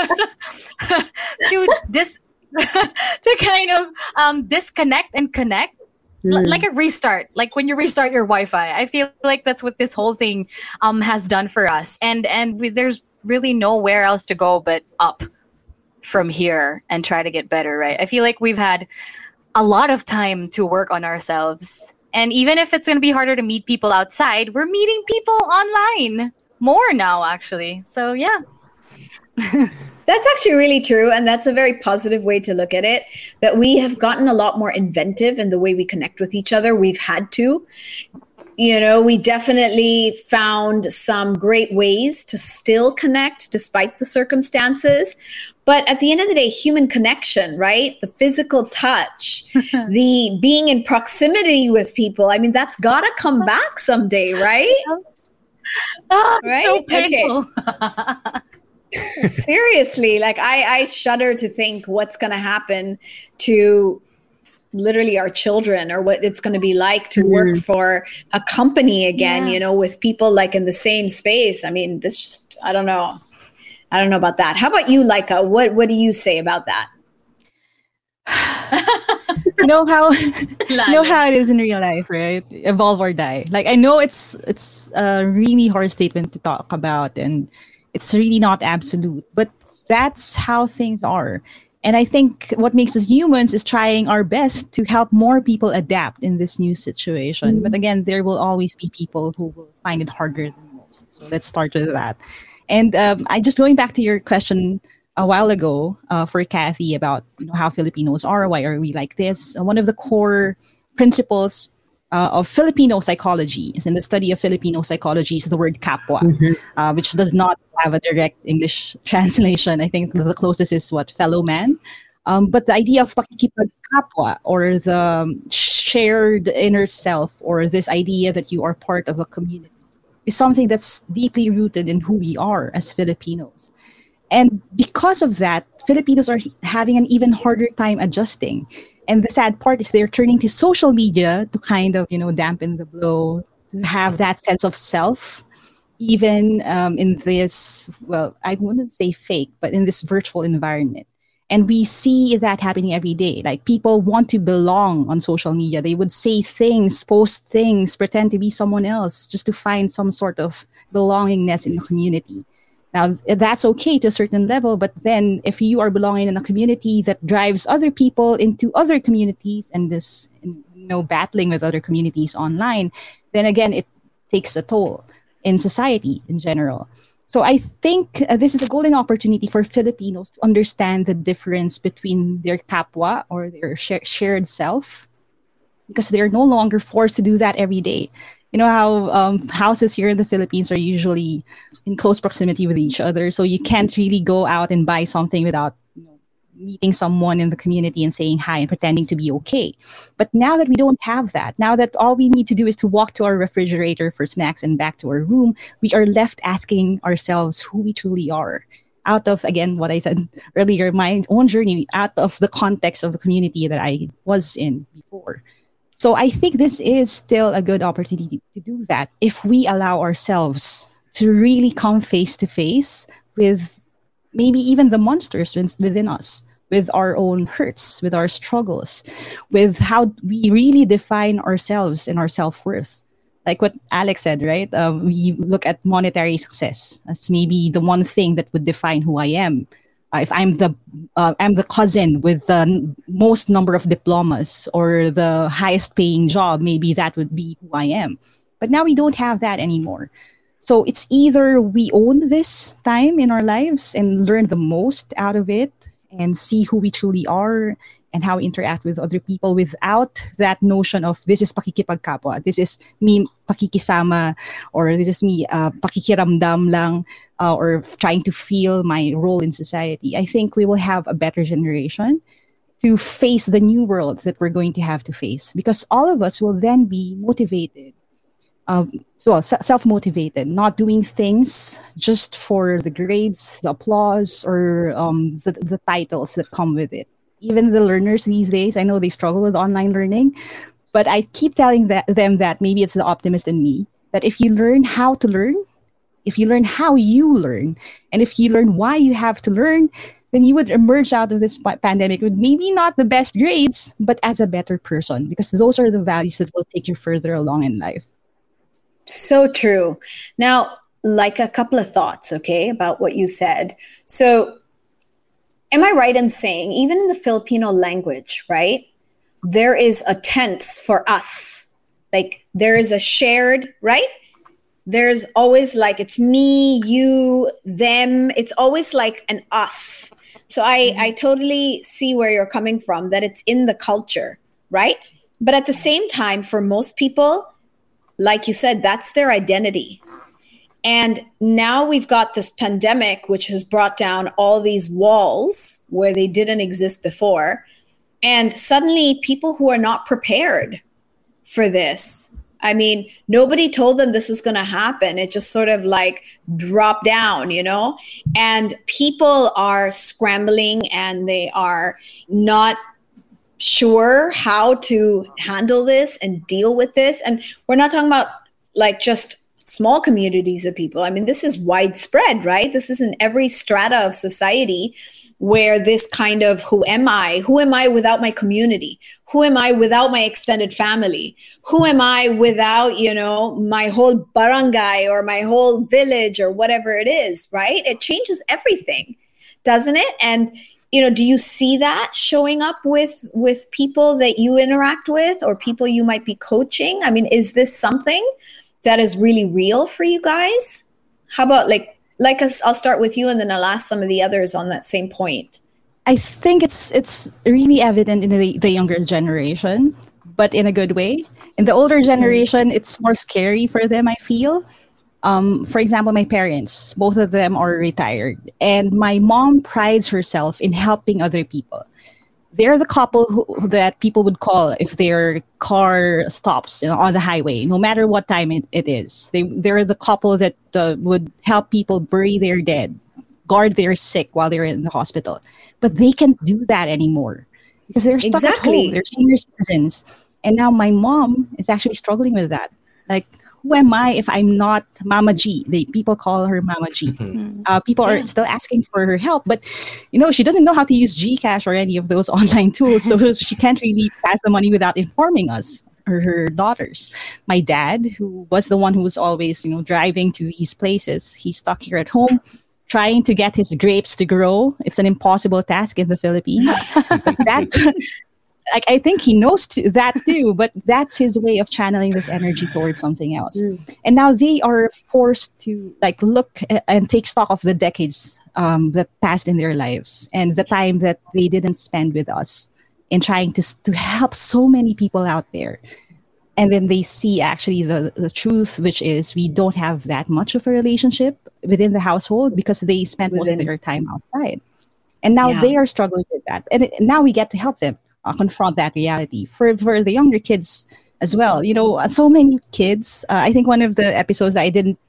to kind of disconnect and connect, like a restart, like when you restart your Wi-Fi. I feel like that's what this whole thing has done for us, and there's really nowhere else to go but up from here and try to get better. Right? I feel like we've had a lot of time to work on ourselves. And even if it's going to be harder to meet people outside, we're meeting people online more now, actually. So, yeah. That's actually really true. And that's a very positive way to look at it, that we have gotten a lot more inventive in the way we connect with each other. We've had to. You know, we definitely found some great ways to still connect despite the circumstances. But at the end of the day, human connection, right? The physical touch, the being in proximity with people. I mean, that's got to come back someday, right? Right? So painful. Okay. Seriously, like I shudder to think what's going to happen to literally our children, or what it's going to be like to work for a company again, you know, with people like in the same space. I mean, this, I don't know. I don't know about that. How about you, Laika? What do you say about that? You know how it is in real life, right? Evolve or die. Like, I know it's a really hard statement to talk about, and it's really not absolute, but that's how things are. And I think what makes us humans is trying our best to help more people adapt in this new situation. But again, there will always be people who will find it harder than most. So let's start with that. And I just going back to your question a while ago for Kathy about, you know, how Filipinos are, why are we like this? One of the core principles of Filipino psychology is in the study of Filipino psychology is the word kapwa, which does not have a direct English translation. I think the closest is fellow man. But the idea of pakikipagkapwa, or the shared inner self, or this idea that you are part of a community, is something that's deeply rooted in who we are as Filipinos. And because of that, Filipinos are having an even harder time adjusting. And the sad part is they're turning to social media to kind of, you know, dampen the blow, to have that sense of self, even in this, well, I wouldn't say fake, but in this virtual environment. And we see that happening every day. Like, people want to belong on social media. They would say things, post things, pretend to be someone else just to find some sort of belongingness in the community. Now, that's okay to a certain level, but then if you are belonging in a community that drives other people into other communities and this, you know, battling with other communities online, then again, it takes a toll in society in general. So I think this is a golden opportunity for Filipinos to understand the difference between their kapwa, or their shared self, because they're no longer forced to do that every day. You know how houses here in the Philippines are usually in close proximity with each other, so you can't really go out and buy something without, you know, meeting someone in the community and saying hi and pretending to be okay. But now that we don't have that, now that all we need to do is to walk to our refrigerator for snacks and back to our room, we are left asking ourselves who we truly are. out of, again, what I said earlier, my own journey out of the context of the community that I was in before. So I think this is still a good opportunity to do that if we allow ourselves to really come face to face with maybe even the monsters within us, with our own hurts, with our struggles, with how we really define ourselves and our self-worth. Like what Alex said, right? We look at monetary success as maybe the one thing that would define who I am. If I'm the cousin with the most number of diplomas or the highest paying job, maybe that would be who I am. But now we don't have that anymore. So it's either we own this time in our lives and learn the most out of it and see who we truly are and how we interact with other people without that notion of this is pakikipagkapwa, this is me pakikisama, or this is me pakikiramdam lang, or trying to feel my role in society. I think we will have a better generation to face the new world that we're going to have to face, because all of us will then be motivated, self-motivated, not doing things just for the grades, the applause, or the titles that come with it. Even the learners these days, I know they struggle with online learning, but I keep telling them that maybe it's the optimist in me, that if you learn how to learn, if you learn how you learn, and if you learn why you have to learn, then you would emerge out of this pandemic with maybe not the best grades, but as a better person, because those are the values that will take you further along in life. So true. Now, like a couple of thoughts, okay, about what you said. So, am I right in saying, even in the Filipino language, right, there is a tense for us. Like there is a shared, right? There's always like, it's me, you, them. It's always like an us. So I totally see where you're coming from, that it's in the culture, right? But at the same time, for most people, like you said, that's their identity. And now we've got this pandemic, which has brought down all these walls where they didn't exist before. And suddenly people who are not prepared for this, I mean, nobody told them this was going to happen. It just sort of like dropped down, you know, and people are scrambling and they are not sure how to handle this and deal with this. And we're not talking about like just small communities of people. I mean, this is widespread, right? This is in every strata of society where this kind of, who am I? Who am I without my community? Who am I without my extended family? Who am I without, you know, my whole barangay or my whole village or whatever it is, right? It changes everything, doesn't it? And, you know, do you see that showing up with people that you interact with or people you might be coaching? I mean, is this something that is really real for you guys? How about I'll start with you and then I'll ask some of the others on that same point. I think it's really evident in the younger generation, but in a good way. In the older generation, it's more scary for them, I feel. For example, my parents, both of them are retired, and my mom prides herself in helping other people. They're the couple that people would call if their car stops on the highway, no matter what time it is. They're the couple that would help people bury their dead, guard their sick while they're in the hospital. But they can't do that anymore because they're stuck at home. They're senior citizens. And now my mom is actually struggling with that. Like, who am I if I'm not Mama G? People call her Mama G. People are still asking for her help, but you know, she doesn't know how to use GCash or any of those online tools, so she can't really pass the money without informing us or her daughters. My dad, who was the one who was always, you know, driving to these places, he's stuck here at home trying to get his grapes to grow. It's an impossible task in the Philippines. That's like, I think he knows that too, but that's his way of channeling this energy towards something else. And now they are forced to like look and take stock of the decades that passed in their lives and the time that they didn't spend with us in trying to help so many people out there. And then they see actually the truth, which is we don't have that much of a relationship within the household because they spend most of their time outside. And now they are struggling with that. And now we get to help them confront that reality for the younger kids as well. You know, so many kids. I think one of the episodes that I didn't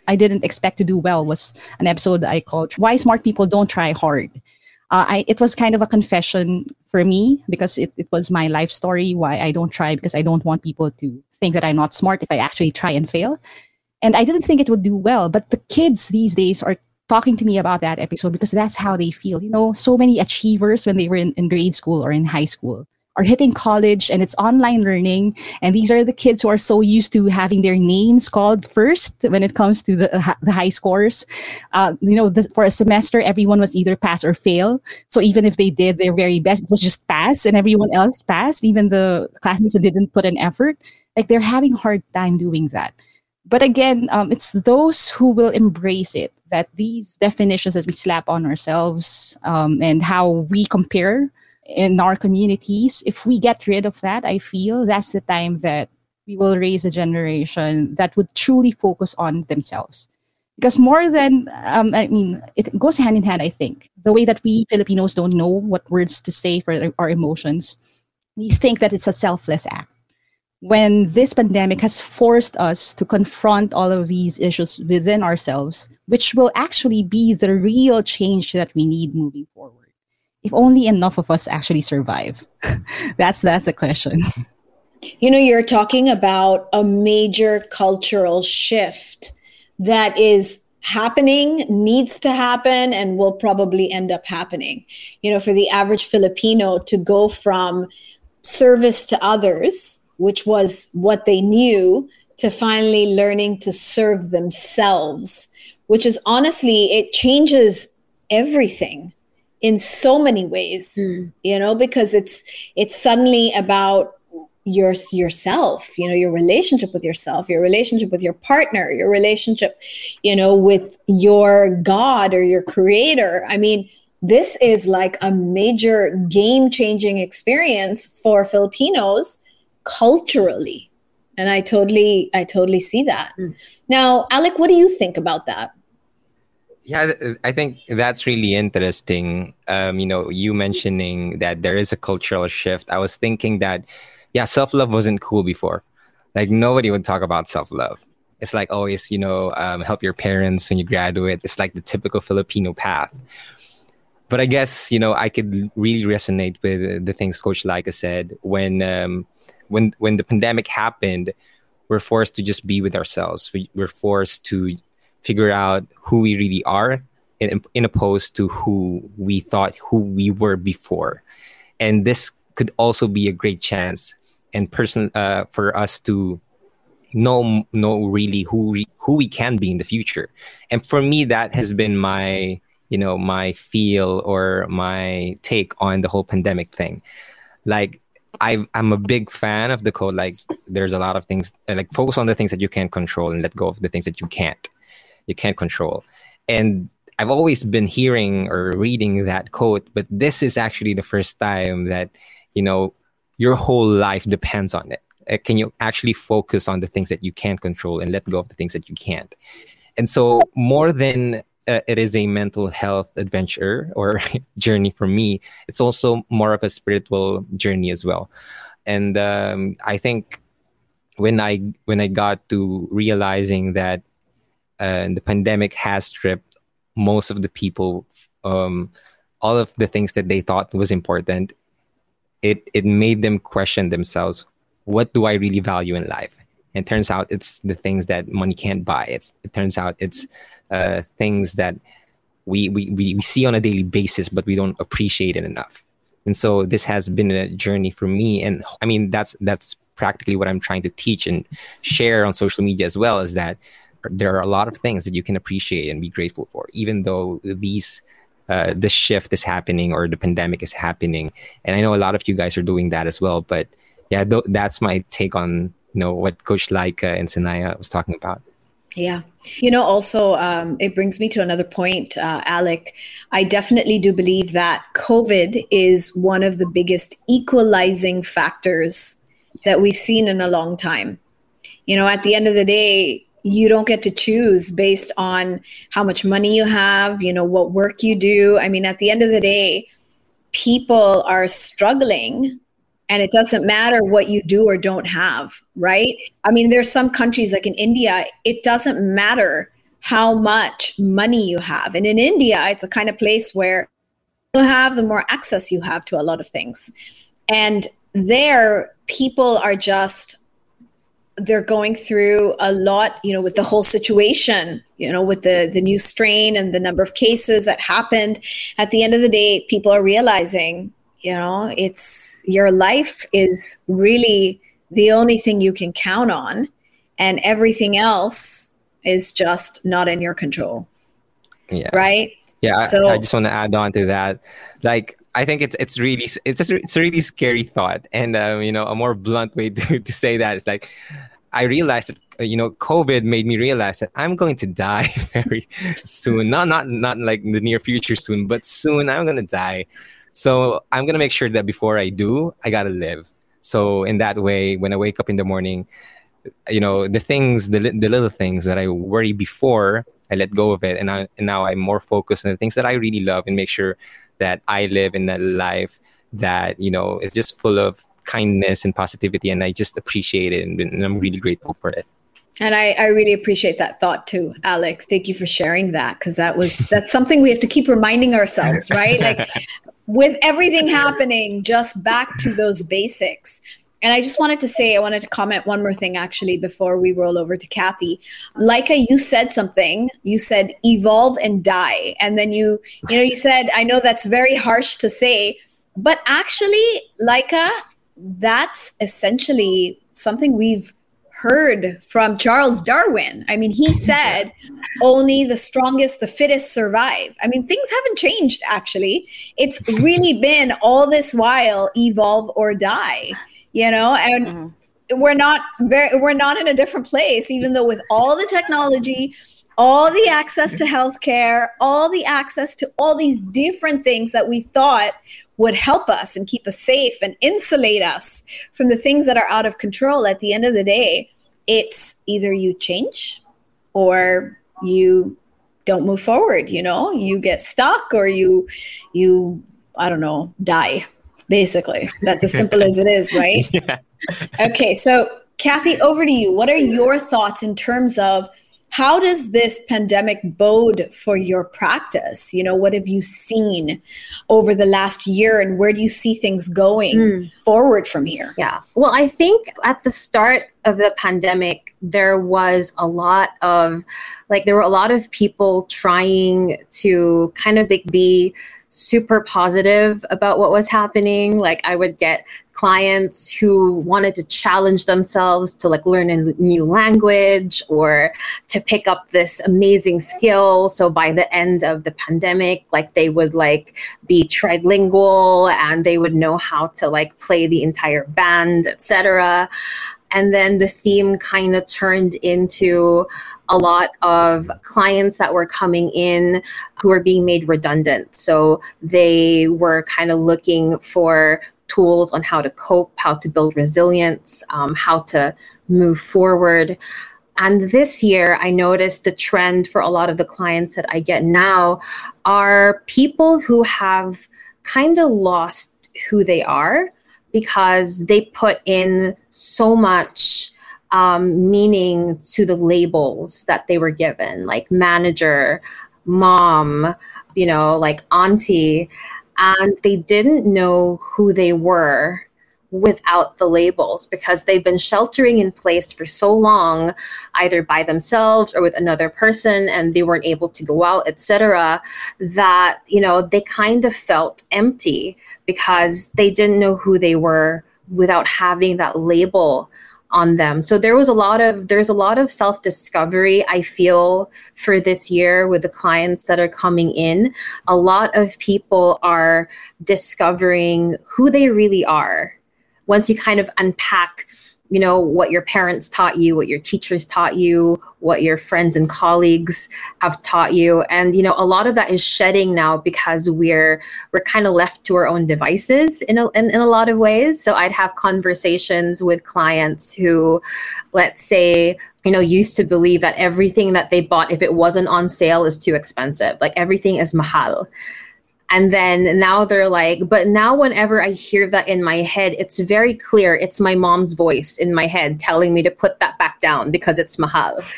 I didn't expect to do well was an episode I called "Why Smart People Don't Try Hard." It was kind of a confession for me because it was my life story, why I don't try, because I don't want people to think that I'm not smart if I actually try and fail. And I didn't think it would do well. But the kids these days are talking to me about that episode because that's how they feel. You know, so many achievers when they were in grade school or in high school are hitting college and it's online learning. And these are the kids who are so used to having their names called first when it comes to the high scores. For a semester, everyone was either pass or fail. So even if they did their very best, it was just pass and everyone else passed, even the classmates who didn't put an effort. Like they're having a hard time doing that. But again, it's those who will embrace it, that these definitions that we slap on ourselves and how we compare in our communities, if we get rid of that, I feel that's the time that we will raise a generation that would truly focus on themselves. Because more than, it goes hand in hand, I think. The way that we Filipinos don't know what words to say for our emotions, we think that it's a selfless act. When this pandemic has forced us to confront all of these issues within ourselves, which will actually be the real change that we need moving forward. If only enough of us actually survive. That's a question. You know, you're talking about a major cultural shift that is happening, needs to happen, and will probably end up happening. You know, for the average Filipino to go from service to others, which was what they knew, to finally learning to serve themselves, which is honestly, it changes everything in so many ways, you know, because it's suddenly about yourself, you know, your relationship with yourself, your relationship with your partner, your relationship, you know, with your God or your creator. I mean, this is like a major game-changing experience for Filipinos culturally. And I totally see that. Now, Alec, what do you think about that? Yeah, I think that's really interesting. You mentioning that there is a cultural shift. I was thinking that, self-love wasn't cool before. Like nobody would talk about self-love. It's like always, help your parents when you graduate. It's like the typical Filipino path. But I guess, I could really resonate with the things Coach Laika said. When the pandemic happened, we're forced to just be with ourselves. We're forced to figure out who we really are in opposed to who we thought who we were before. And this could also be a great chance and for us to know really who we can be in the future. And for me, that has been my feel or my take on the whole pandemic thing. Like, I'm a big fan of the quote, like, there's a lot of things, like, focus on the things that you can control and let go of the things that you can't control. And I've always been hearing or reading that quote, but this is actually the first time that, your whole life depends on it. Can you actually focus on the things that you can control and let go of the things that you can't? And so more than it is a mental health adventure or journey for me, it's also more of a spiritual journey as well. And I think when I got to realizing that the pandemic has stripped most of the people, all of the things that they thought was important, it made them question themselves. What do I really value in life? And it turns out it's the things that money can't buy. It turns out it's things that we see on a daily basis, but we don't appreciate it enough. And so this has been a journey for me. And I mean, that's practically what I'm trying to teach and share on social media as well, is that there are a lot of things that you can appreciate and be grateful for, even though this shift is happening or the pandemic is happening. And I know a lot of you guys are doing that as well. But yeah, that's my take on what Coach Laika and Sanaya was talking about. Yeah. Also, it brings me to another point, Alec. I definitely do believe that COVID is one of the biggest equalizing factors that we've seen in a long time. At the end of the day, you don't get to choose based on how much money you have, what work you do. I mean, at the end of the day, people are struggling. And it doesn't matter what you do or don't have, right? I mean, there's some countries like in India, it doesn't matter how much money you have. And in India, it's a kind of place where you have, the more access you have to a lot of things. And there, people are just, they're going through a lot, with the whole situation, with the new strain and the number of cases that happened. At the end of the day, people are realizing, it's, your life is really the only thing you can count on, and everything else is just not in your control. Yeah. Right. Yeah. So I just want to add on to that. Like, I think it's a really scary thought. And, a more blunt way to say that is like, I realized that, COVID made me realize that I'm going to die very soon. Not like in the near future soon, but soon I'm going to die. So I'm going to make sure that before I do, I got to live. So in that way, when I wake up in the morning, the things, the little things that I worry before, I let go of it. And now I'm more focused on the things that I really love, and make sure that I live in a life that, is just full of kindness and positivity. And I just appreciate it. And I'm really grateful for it. And I really appreciate that thought too, Alec. Thank you for sharing that, because that's something we have to keep reminding ourselves, right? Like, with everything happening, just back to those basics. And I just wanted to comment one more thing, actually, before we roll over to Kathy. Laika, you said something. You said evolve and die. And then you said, I know that's very harsh to say, but actually, Laika, that's essentially something we've heard from Charles Darwin. I mean, he said only the strongest, the fittest survive. I mean, things haven't changed, actually. It's really been all this while evolve or die. And we're not in a different place, even though with all the technology, all the access to healthcare, all the access to all these different things that we thought would help us and keep us safe and insulate us from the things that are out of control. At the end of the day, it's either you change or you don't move forward, you get stuck, or you I don't know, die. Basically, that's as simple as it is, right? Yeah. Okay, so Kathy, over to you. What are your thoughts in terms of how does this pandemic bode for your practice? What have you seen over the last year, and where do you see things going forward from here? Yeah. Well, I think at the start of the pandemic, there were a lot of people trying to kind of be super positive about what was happening. Like, I would get clients who wanted to challenge themselves to learn a new language or to pick up this amazing skill. So by the end of the pandemic, they would be trilingual, and they would know how to play the entire band, etc. And then the theme kind of turned into a lot of clients that were coming in who were being made redundant. So they were kind of looking for tools on how to cope, how to build resilience, how to move forward. And this year, I noticed the trend for a lot of the clients that I get now are people who have kind of lost who they are, because they put in so much meaning to the labels that they were given, like manager, mom, auntie, and they didn't know who they were without the labels, because they've been sheltering in place for so long, either by themselves or with another person, and they weren't able to go out, etc., that, they kind of felt empty because they didn't know who they were without having that label on them. So there's a lot of self-discovery, I feel, for this year with the clients that are coming in. A lot of people are discovering who they really are once you kind of unpack, what your parents taught you, what your teachers taught you, what your friends and colleagues have taught you. And, a lot of that is shedding now, because we're kind of left to our own devices in a lot of ways. So I'd have conversations with clients who, let's say, used to believe that everything that they bought, if it wasn't on sale, is too expensive. Like, everything is mahal. And then now they're like, but now whenever I hear that in my head, it's very clear. It's my mom's voice in my head telling me to put that back down because it's mahal.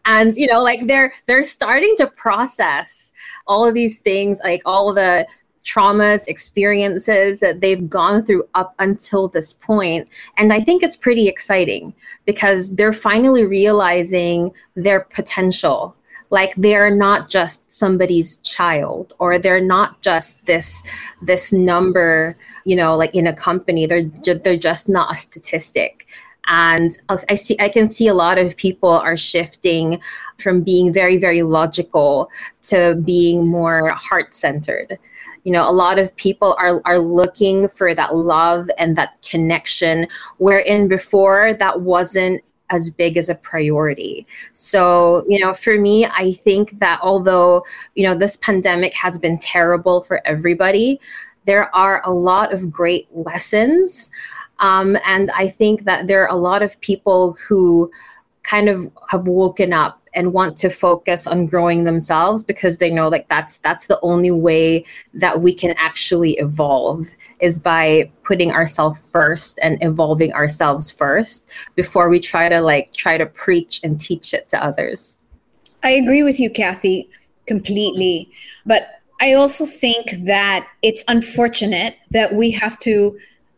And, you know, like they're starting to process all of these things, like all the traumas, experiences that they've gone through up until this point. And I think it's pretty exciting because they're finally realizing their potential. Like they're not just somebody's child, or they're not just this number, you know, like in a company. They're just not a statistic. And I can see a lot of people are shifting from being very, very logical to being more heart-centered. You know, a lot of people are looking for that love and that connection, wherein before that wasn't as big as a priority. So, you know, for me, I think that although, you know, this pandemic has been terrible for everybody, there are a lot of great lessons. And I think that there are a lot of people who kind of have woken up and want to focus on growing themselves, because they know like that's the only way that we can actually evolve, is by putting ourselves first and evolving ourselves first before we try to preach and teach it to others. I agree with you, Kathy, completely. But I also think that it's unfortunate that we have to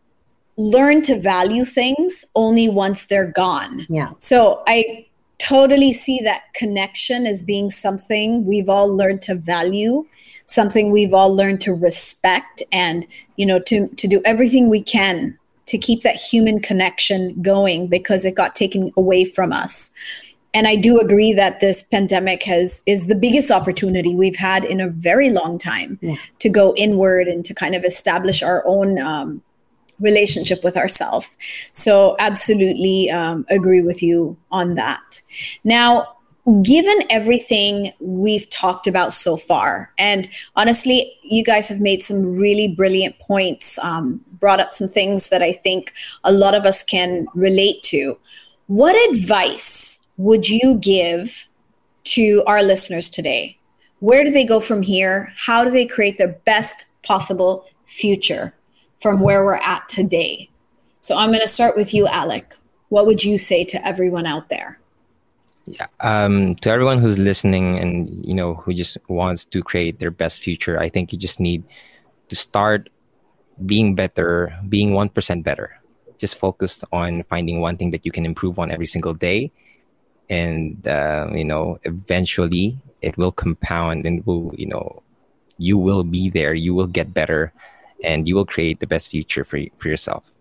learn to value things only once they're gone. Yeah. So I totally see that connection as being something we've all learned to value, something we've all learned to respect, and, you know, to do everything we can to keep that human connection going, because it got taken away from us. And I do agree that this pandemic is the biggest opportunity we've had in a very long time to go inward and to kind of establish our own relationship with ourselves. So absolutely agree with you on that. Now, given everything we've talked about so far, and honestly, you guys have made some really brilliant points, brought up some things that I think a lot of us can relate to. What advice would you give to our listeners today? Where do they go from here? How do they create their best possible future from where we're at today? So I'm going to start with you, Alec. What would you say to everyone out there? Yeah, to everyone who's listening and, you know, who just wants to create their best future, I think you just need to start being better, being 1% better. Just focus on finding one thing that you can improve on every single day. And, you know, eventually it will compound and will, you know, you will be there, you will get better, and you will create the best future for yourself.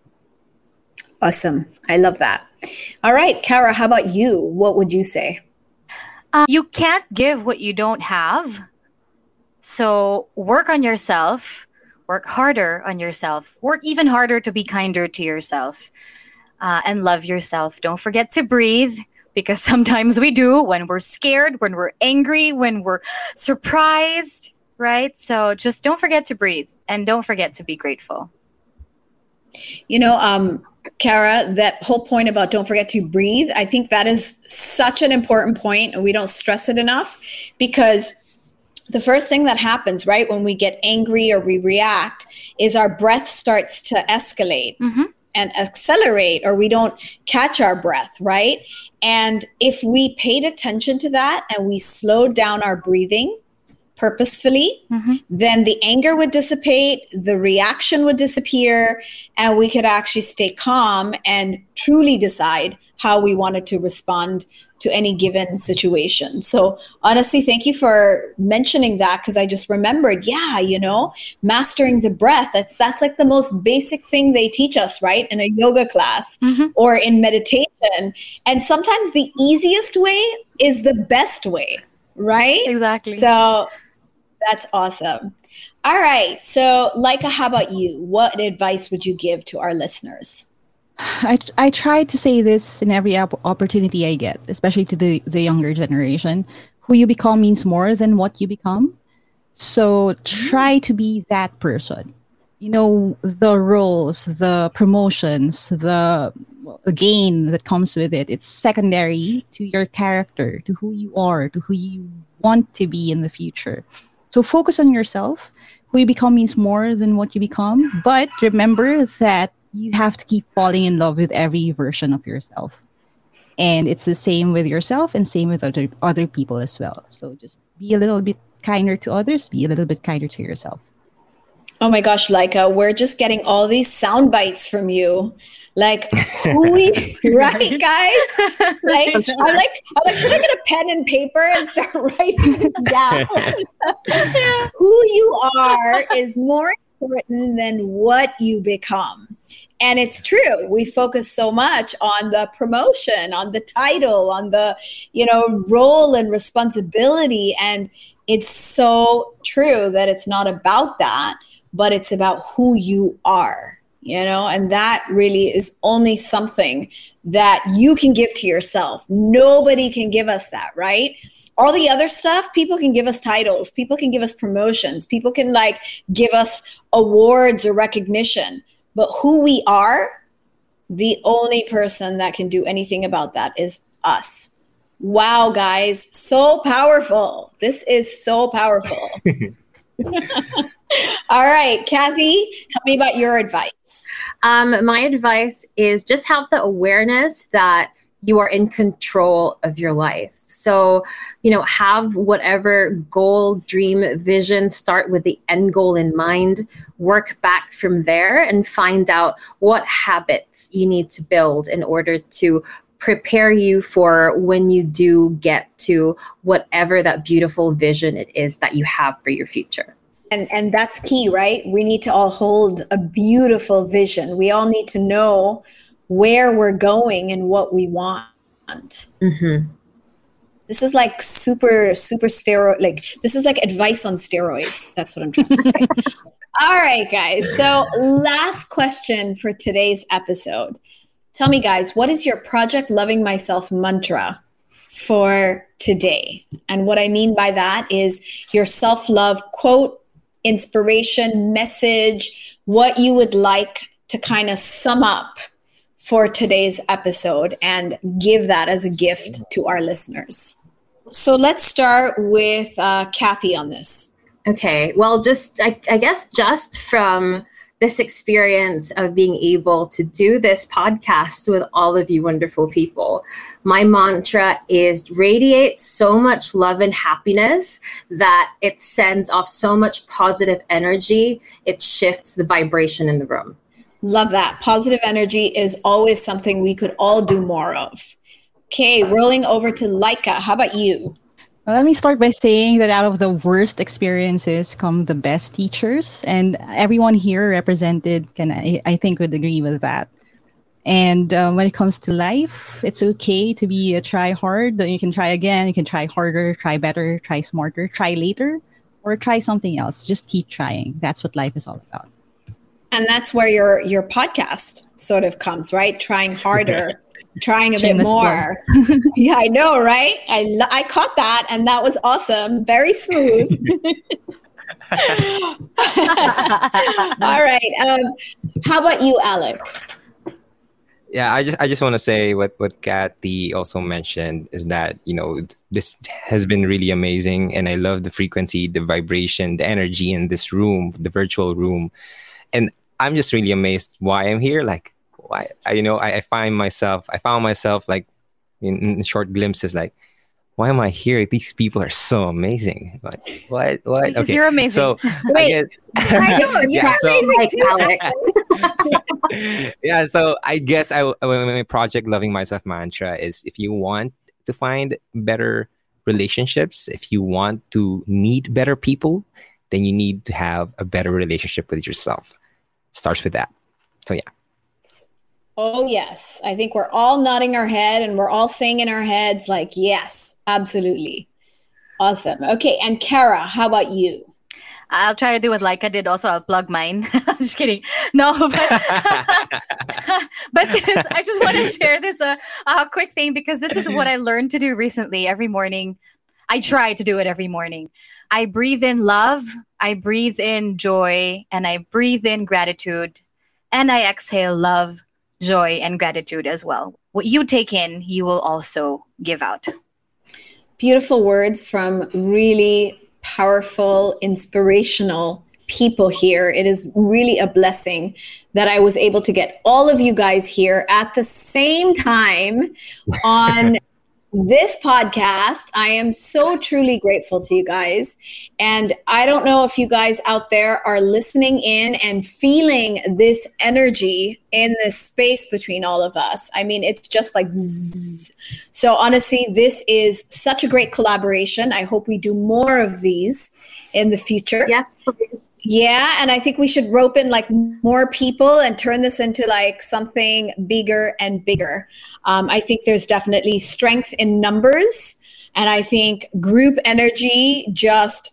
Awesome. I love that. All right, Kara, how about you? What would you say? You can't give what you don't have. So work on yourself, work harder on yourself, work even harder to be kinder to yourself, and love yourself. Don't forget to breathe, because sometimes we do when we're scared, when we're angry, when we're surprised, right? So just don't forget to breathe, and don't forget to be grateful. You know, Kara, that whole point about don't forget to breathe, I think that is such an important point, and we don't stress it enough, because the first thing that happens, right, when we get angry or we react is our breath starts to escalate and accelerate, or we don't catch our breath, right? And if we paid attention to that and we slowed down our breathing purposefully, then the anger would dissipate, the reaction would disappear, and we could actually stay calm and truly decide how we wanted to respond to any given situation. So honestly, thank you for mentioning that, because I just remembered, you know, mastering the breath, that's like the most basic thing they teach us, right? In a yoga class or in meditation. And sometimes the easiest way is the best way, right? Exactly. So that's awesome. All right. So Laika, how about you? What advice would you give to our listeners? I try to say this in every opportunity I get, especially to the younger generation. Who you become means more than what you become. So try to be that person. You know, the roles, the promotions, the gain that comes with it, it's secondary to your character, to who you are, to who you want to be in the future. So focus on yourself. Who you become means more than what you become. But remember that you have to keep falling in love with every version of yourself. And it's the same with yourself and same with other people as well. So just be a little bit kinder to others, be a little bit kinder to yourself. Oh my gosh, Laika, we're just getting all these sound bites from you. Like, right, guys? Like, I'm like, should I get a pen and paper and start writing this down? Who you are is more important than what you become. And it's true. We focus so much on the promotion, on the title, on the, role and responsibility. And it's so true that it's not about that, but it's about who you are, and that really is only something that you can give to yourself. Nobody can give us that, right? All the other stuff, people can give us titles, people can give us promotions, people can give us awards or recognition. But who we are, the only person that can do anything about that is us. Wow, guys, so powerful. This is so powerful. All right, Kathy, tell me about your advice. My advice is just have the awareness that you are in control of your life. So, have whatever goal, dream, vision, start with the end goal in mind, work back from there and find out what habits you need to build in order to prepare you for when you do get to whatever that beautiful vision it is that you have for your future. And that's key, right? We need to all hold a beautiful vision. We all need to know where we're going and what we want. Mm-hmm. This is like super steroid. This is like advice on steroids. That's what I'm trying to say. All right, guys. So last question for today's episode. Tell me, guys, what is your Project Loving Myself mantra for today? And what I mean by that is your self-love quote, inspiration, message, what you would like to kind of sum up for today's episode and give that as a gift to our listeners. So let's start with Kathy on this. Okay. Well, I guess just from this experience of being able to do this podcast with all of you wonderful people, my mantra is radiate so much love and happiness that it sends off so much positive energy, it shifts the vibration in the room. Love that. Positive energy is always something we could all do more of. Okay, rolling over to Laika. How about you? Well, let me start by saying that out of the worst experiences come the best teachers, and everyone here represented I think would agree with that. And when it comes to life, it's okay to be a try hard. You can try again, you can try harder, try better, try smarter, try later, or try something else. Just keep trying. That's what life is all about. And that's where your podcast sort of comes, right? Trying harder. Trying a bit more. Yeah, I know, right? I caught that, and that was awesome. Very smooth. All right. How about you, Alec? Yeah, I just want to say what Kathy also mentioned is that, this has been really amazing, and I love the frequency, the vibration, the energy in this room, the virtual room. And I'm just really amazed why I'm here. I found myself like in short glimpses, like, why am I here? These people are so amazing. Like, what? Because you're amazing. So wait, I know you're amazing Alec. Yeah. So I guess my Project Loving Myself mantra is: if you want to find better relationships, if you want to meet better people, then you need to have a better relationship with yourself. It starts with that. So yeah. Oh, yes. I think we're all nodding our head and we're all saying in our heads, like, yes, absolutely. Awesome. Okay. And Kara, how about you? I'll try to do what Laika did. Also, I'll plug mine. I'm just kidding. No, but I just want to share this a quick thing, because this is what I learned to do recently. Every morning, I try to do it every morning. I breathe in love, I breathe in joy, and I breathe in gratitude, and I exhale love, joy, and gratitude as well. What you take in, you will also give out. Beautiful words from really powerful, inspirational people here. It is really a blessing that I was able to get all of you guys here at the same time on this podcast. I am so truly grateful to you guys. And I don't know if you guys out there are listening in and feeling this energy in this space between all of us. I mean, it's just like zzz. So honestly, this is such a great collaboration. I hope we do more of these in the future. Yes, please. Yeah, and I think we should rope in like more people and turn this into like something bigger and bigger. I think there's definitely strength in numbers, and I think group energy just,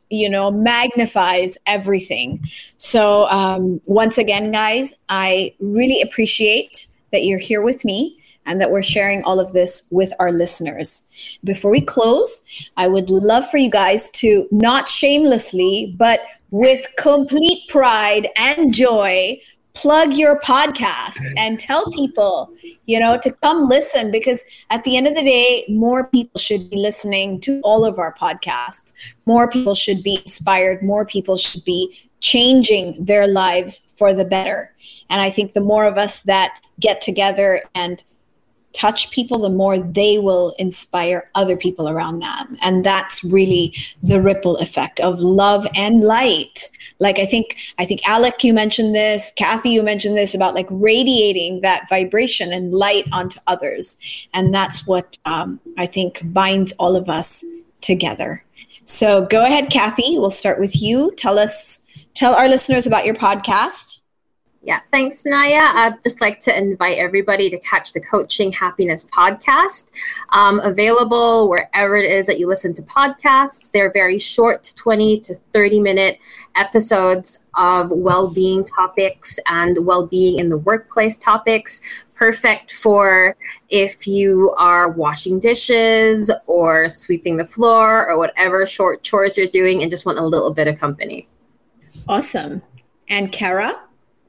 magnifies everything. So once again, guys, I really appreciate that you're here with me and that we're sharing all of this with our listeners. Before we close, I would love for you guys to not shamelessly, but with complete pride and joy, plug your podcast and tell people, to come listen, because at the end of the day, more people should be listening to all of our podcasts. More people should be inspired. More people should be changing their lives for the better. And I think the more of us that get together and touch people, the more they will inspire other people around them. And that's really the ripple effect of love and light. Like I think Alec, you mentioned this, Kathy, you mentioned this about like radiating that vibration and light onto others. And that's what I think binds all of us together. So go ahead, Kathy, we'll start with you. Tell our listeners about your podcast. Yeah, thanks, Naya. I'd just like to invite everybody to catch the Coaching Happiness podcast, available wherever it is that you listen to podcasts. They're very short, 20 to 30-minute episodes of well-being topics and well-being in the workplace topics, perfect for if you are washing dishes or sweeping the floor or whatever short chores you're doing and just want a little bit of company. Awesome. And Kara?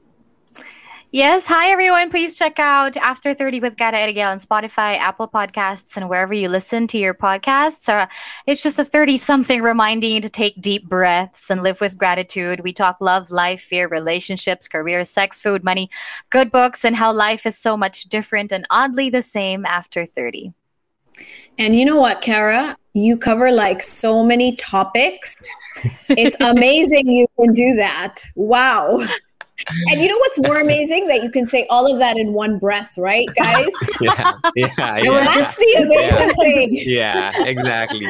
Yes. Hi, everyone. Please check out After 30 with Kara Erigel on Spotify, Apple Podcasts, and wherever you listen to your podcasts. It's just a 30-something reminding you to take deep breaths and live with gratitude. We talk love, life, fear, relationships, career, sex, food, money, good books, and how life is so much different and oddly the same after 30. And you know what, Kara? You cover like so many topics. It's amazing you can do that. Wow. And you know what's more amazing? That you can say all of that in one breath, right, guys? Yeah. That's the amazing thing. Yeah, exactly.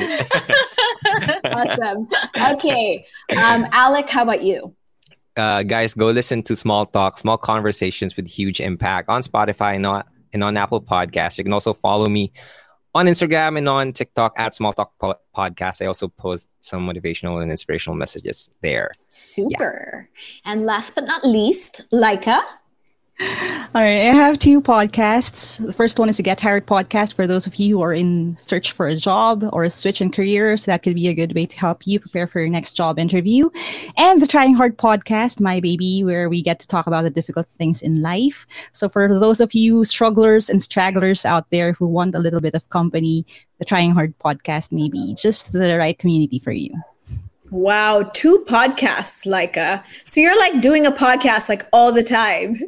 Awesome. Okay. Alec, how about you? Guys, go listen to Small Talk, Small Conversations with Huge Impact on Spotify and on Apple Podcasts. You can also follow me on Instagram and on TikTok at Small Talk Podcast. I also post some motivational and inspirational messages there. Super. Yeah. And last but not least, Laika. All right, I have two podcasts. The first one is the Get Hired podcast for those of you who are in search for a job or a switch in careers. That could be a good way to help you prepare for your next job interview. And the Trying Hard podcast, my baby, where we get to talk about the difficult things in life. So for those of you strugglers and stragglers out there who want a little bit of company, the Trying Hard podcast may be just the right community for you. Wow, 2 podcasts, Laika. So you're like doing a podcast like all the time.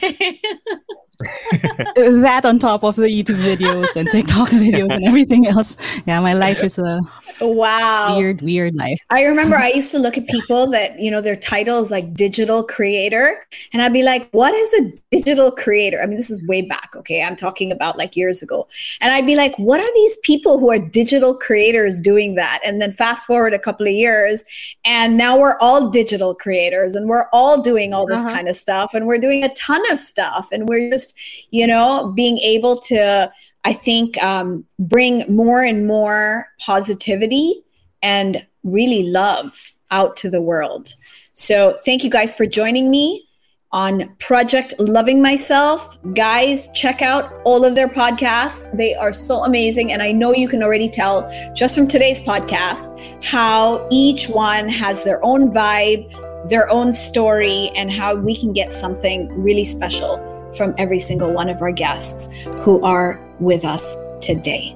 That on top of the YouTube videos and TikTok videos and everything else. Yeah, my life is a weird life. I remember I used to look at people that, their title is like digital creator. And I'd be like, what is a digital creator? I mean, this is way back. Okay. I'm talking about like years ago. And I'd be like, what are these people who are digital creators doing that? And then fast forward a couple of years and now we're all digital creators and we're all doing all this kind of stuff. And we're doing a ton of stuff. And we're just, being able to, I think, bring more and more positivity and really love out to the world. So thank you guys for joining me on Project Loving Myself. Guys, check out all of their podcasts. They are so amazing. And I know you can already tell just from today's podcast how each one has their own vibe, their own story, and how we can get something really special from every single one of our guests who are with us today.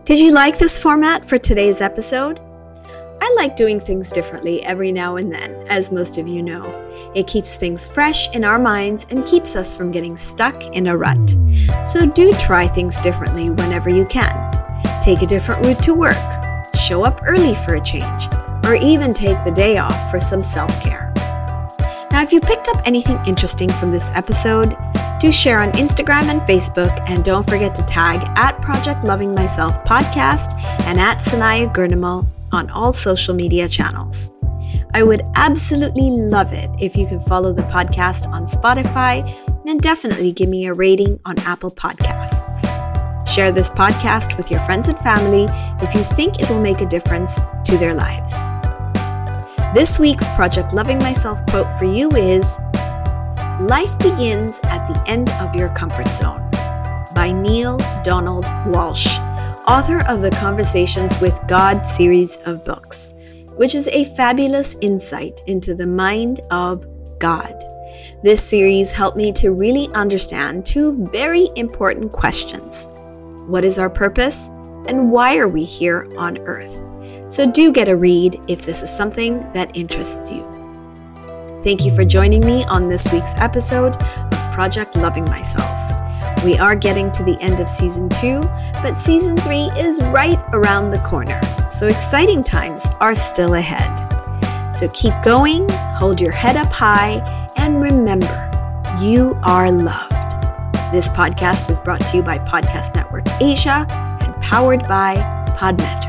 Did you like this format for today's episode? I like doing things differently every now and then, as most of you know. It keeps things fresh in our minds and keeps us from getting stuck in a rut. So do try things differently whenever you can. Take a different route to work, show up early for a change, or even take the day off for some self-care. Now, if you picked up anything interesting from this episode, do share on Instagram and Facebook, and don't forget to tag at Project Loving Myself Podcast and at Sanaya Gurnamal on all social media channels. I would absolutely love it if you can follow the podcast on Spotify and definitely give me a rating on Apple Podcasts. Share this podcast with your friends and family if you think it will make a difference to their lives. This week's Project Loving Myself quote for you is, "Life begins at the end of your comfort zone," by Neale Donald Walsch, author of the Conversations with God series of books, which is a fabulous insight into the mind of God. This series helped me to really understand two very important questions. What is our purpose, and why are we here on earth? So do get a read if this is something that interests you. Thank you for joining me on this week's episode of Project Loving Myself. We are getting to the end of Season 2, but Season 3 is right around the corner, so exciting times are still ahead. So keep going, hold your head up high, and remember, you are loved. This podcast is brought to you by Podcast Network Asia and powered by Podmetrics.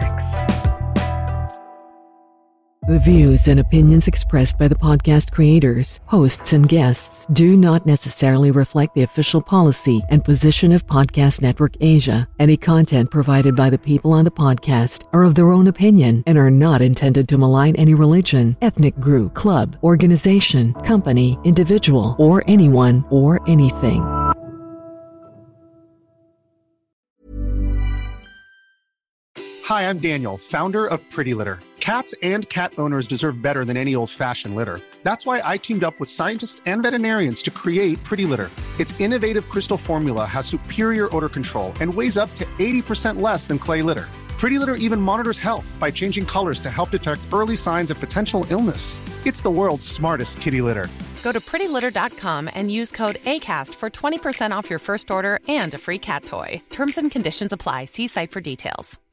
The views and opinions expressed by the podcast creators, hosts, and guests do not necessarily reflect the official policy and position of Podcast Network Asia. Any content provided by the people on the podcast are of their own opinion and are not intended to malign any religion, ethnic group, club, organization, company, individual, or anyone or anything. Hi, I'm Daniel, founder of Pretty Litter. Cats and cat owners deserve better than any old-fashioned litter. That's why I teamed up with scientists and veterinarians to create Pretty Litter. Its innovative crystal formula has superior odor control and weighs up to 80% less than clay litter. Pretty Litter even monitors health by changing colors to help detect early signs of potential illness. It's the world's smartest kitty litter. Go to prettylitter.com and use code ACAST for 20% off your first order and a free cat toy. Terms and conditions apply. See site for details.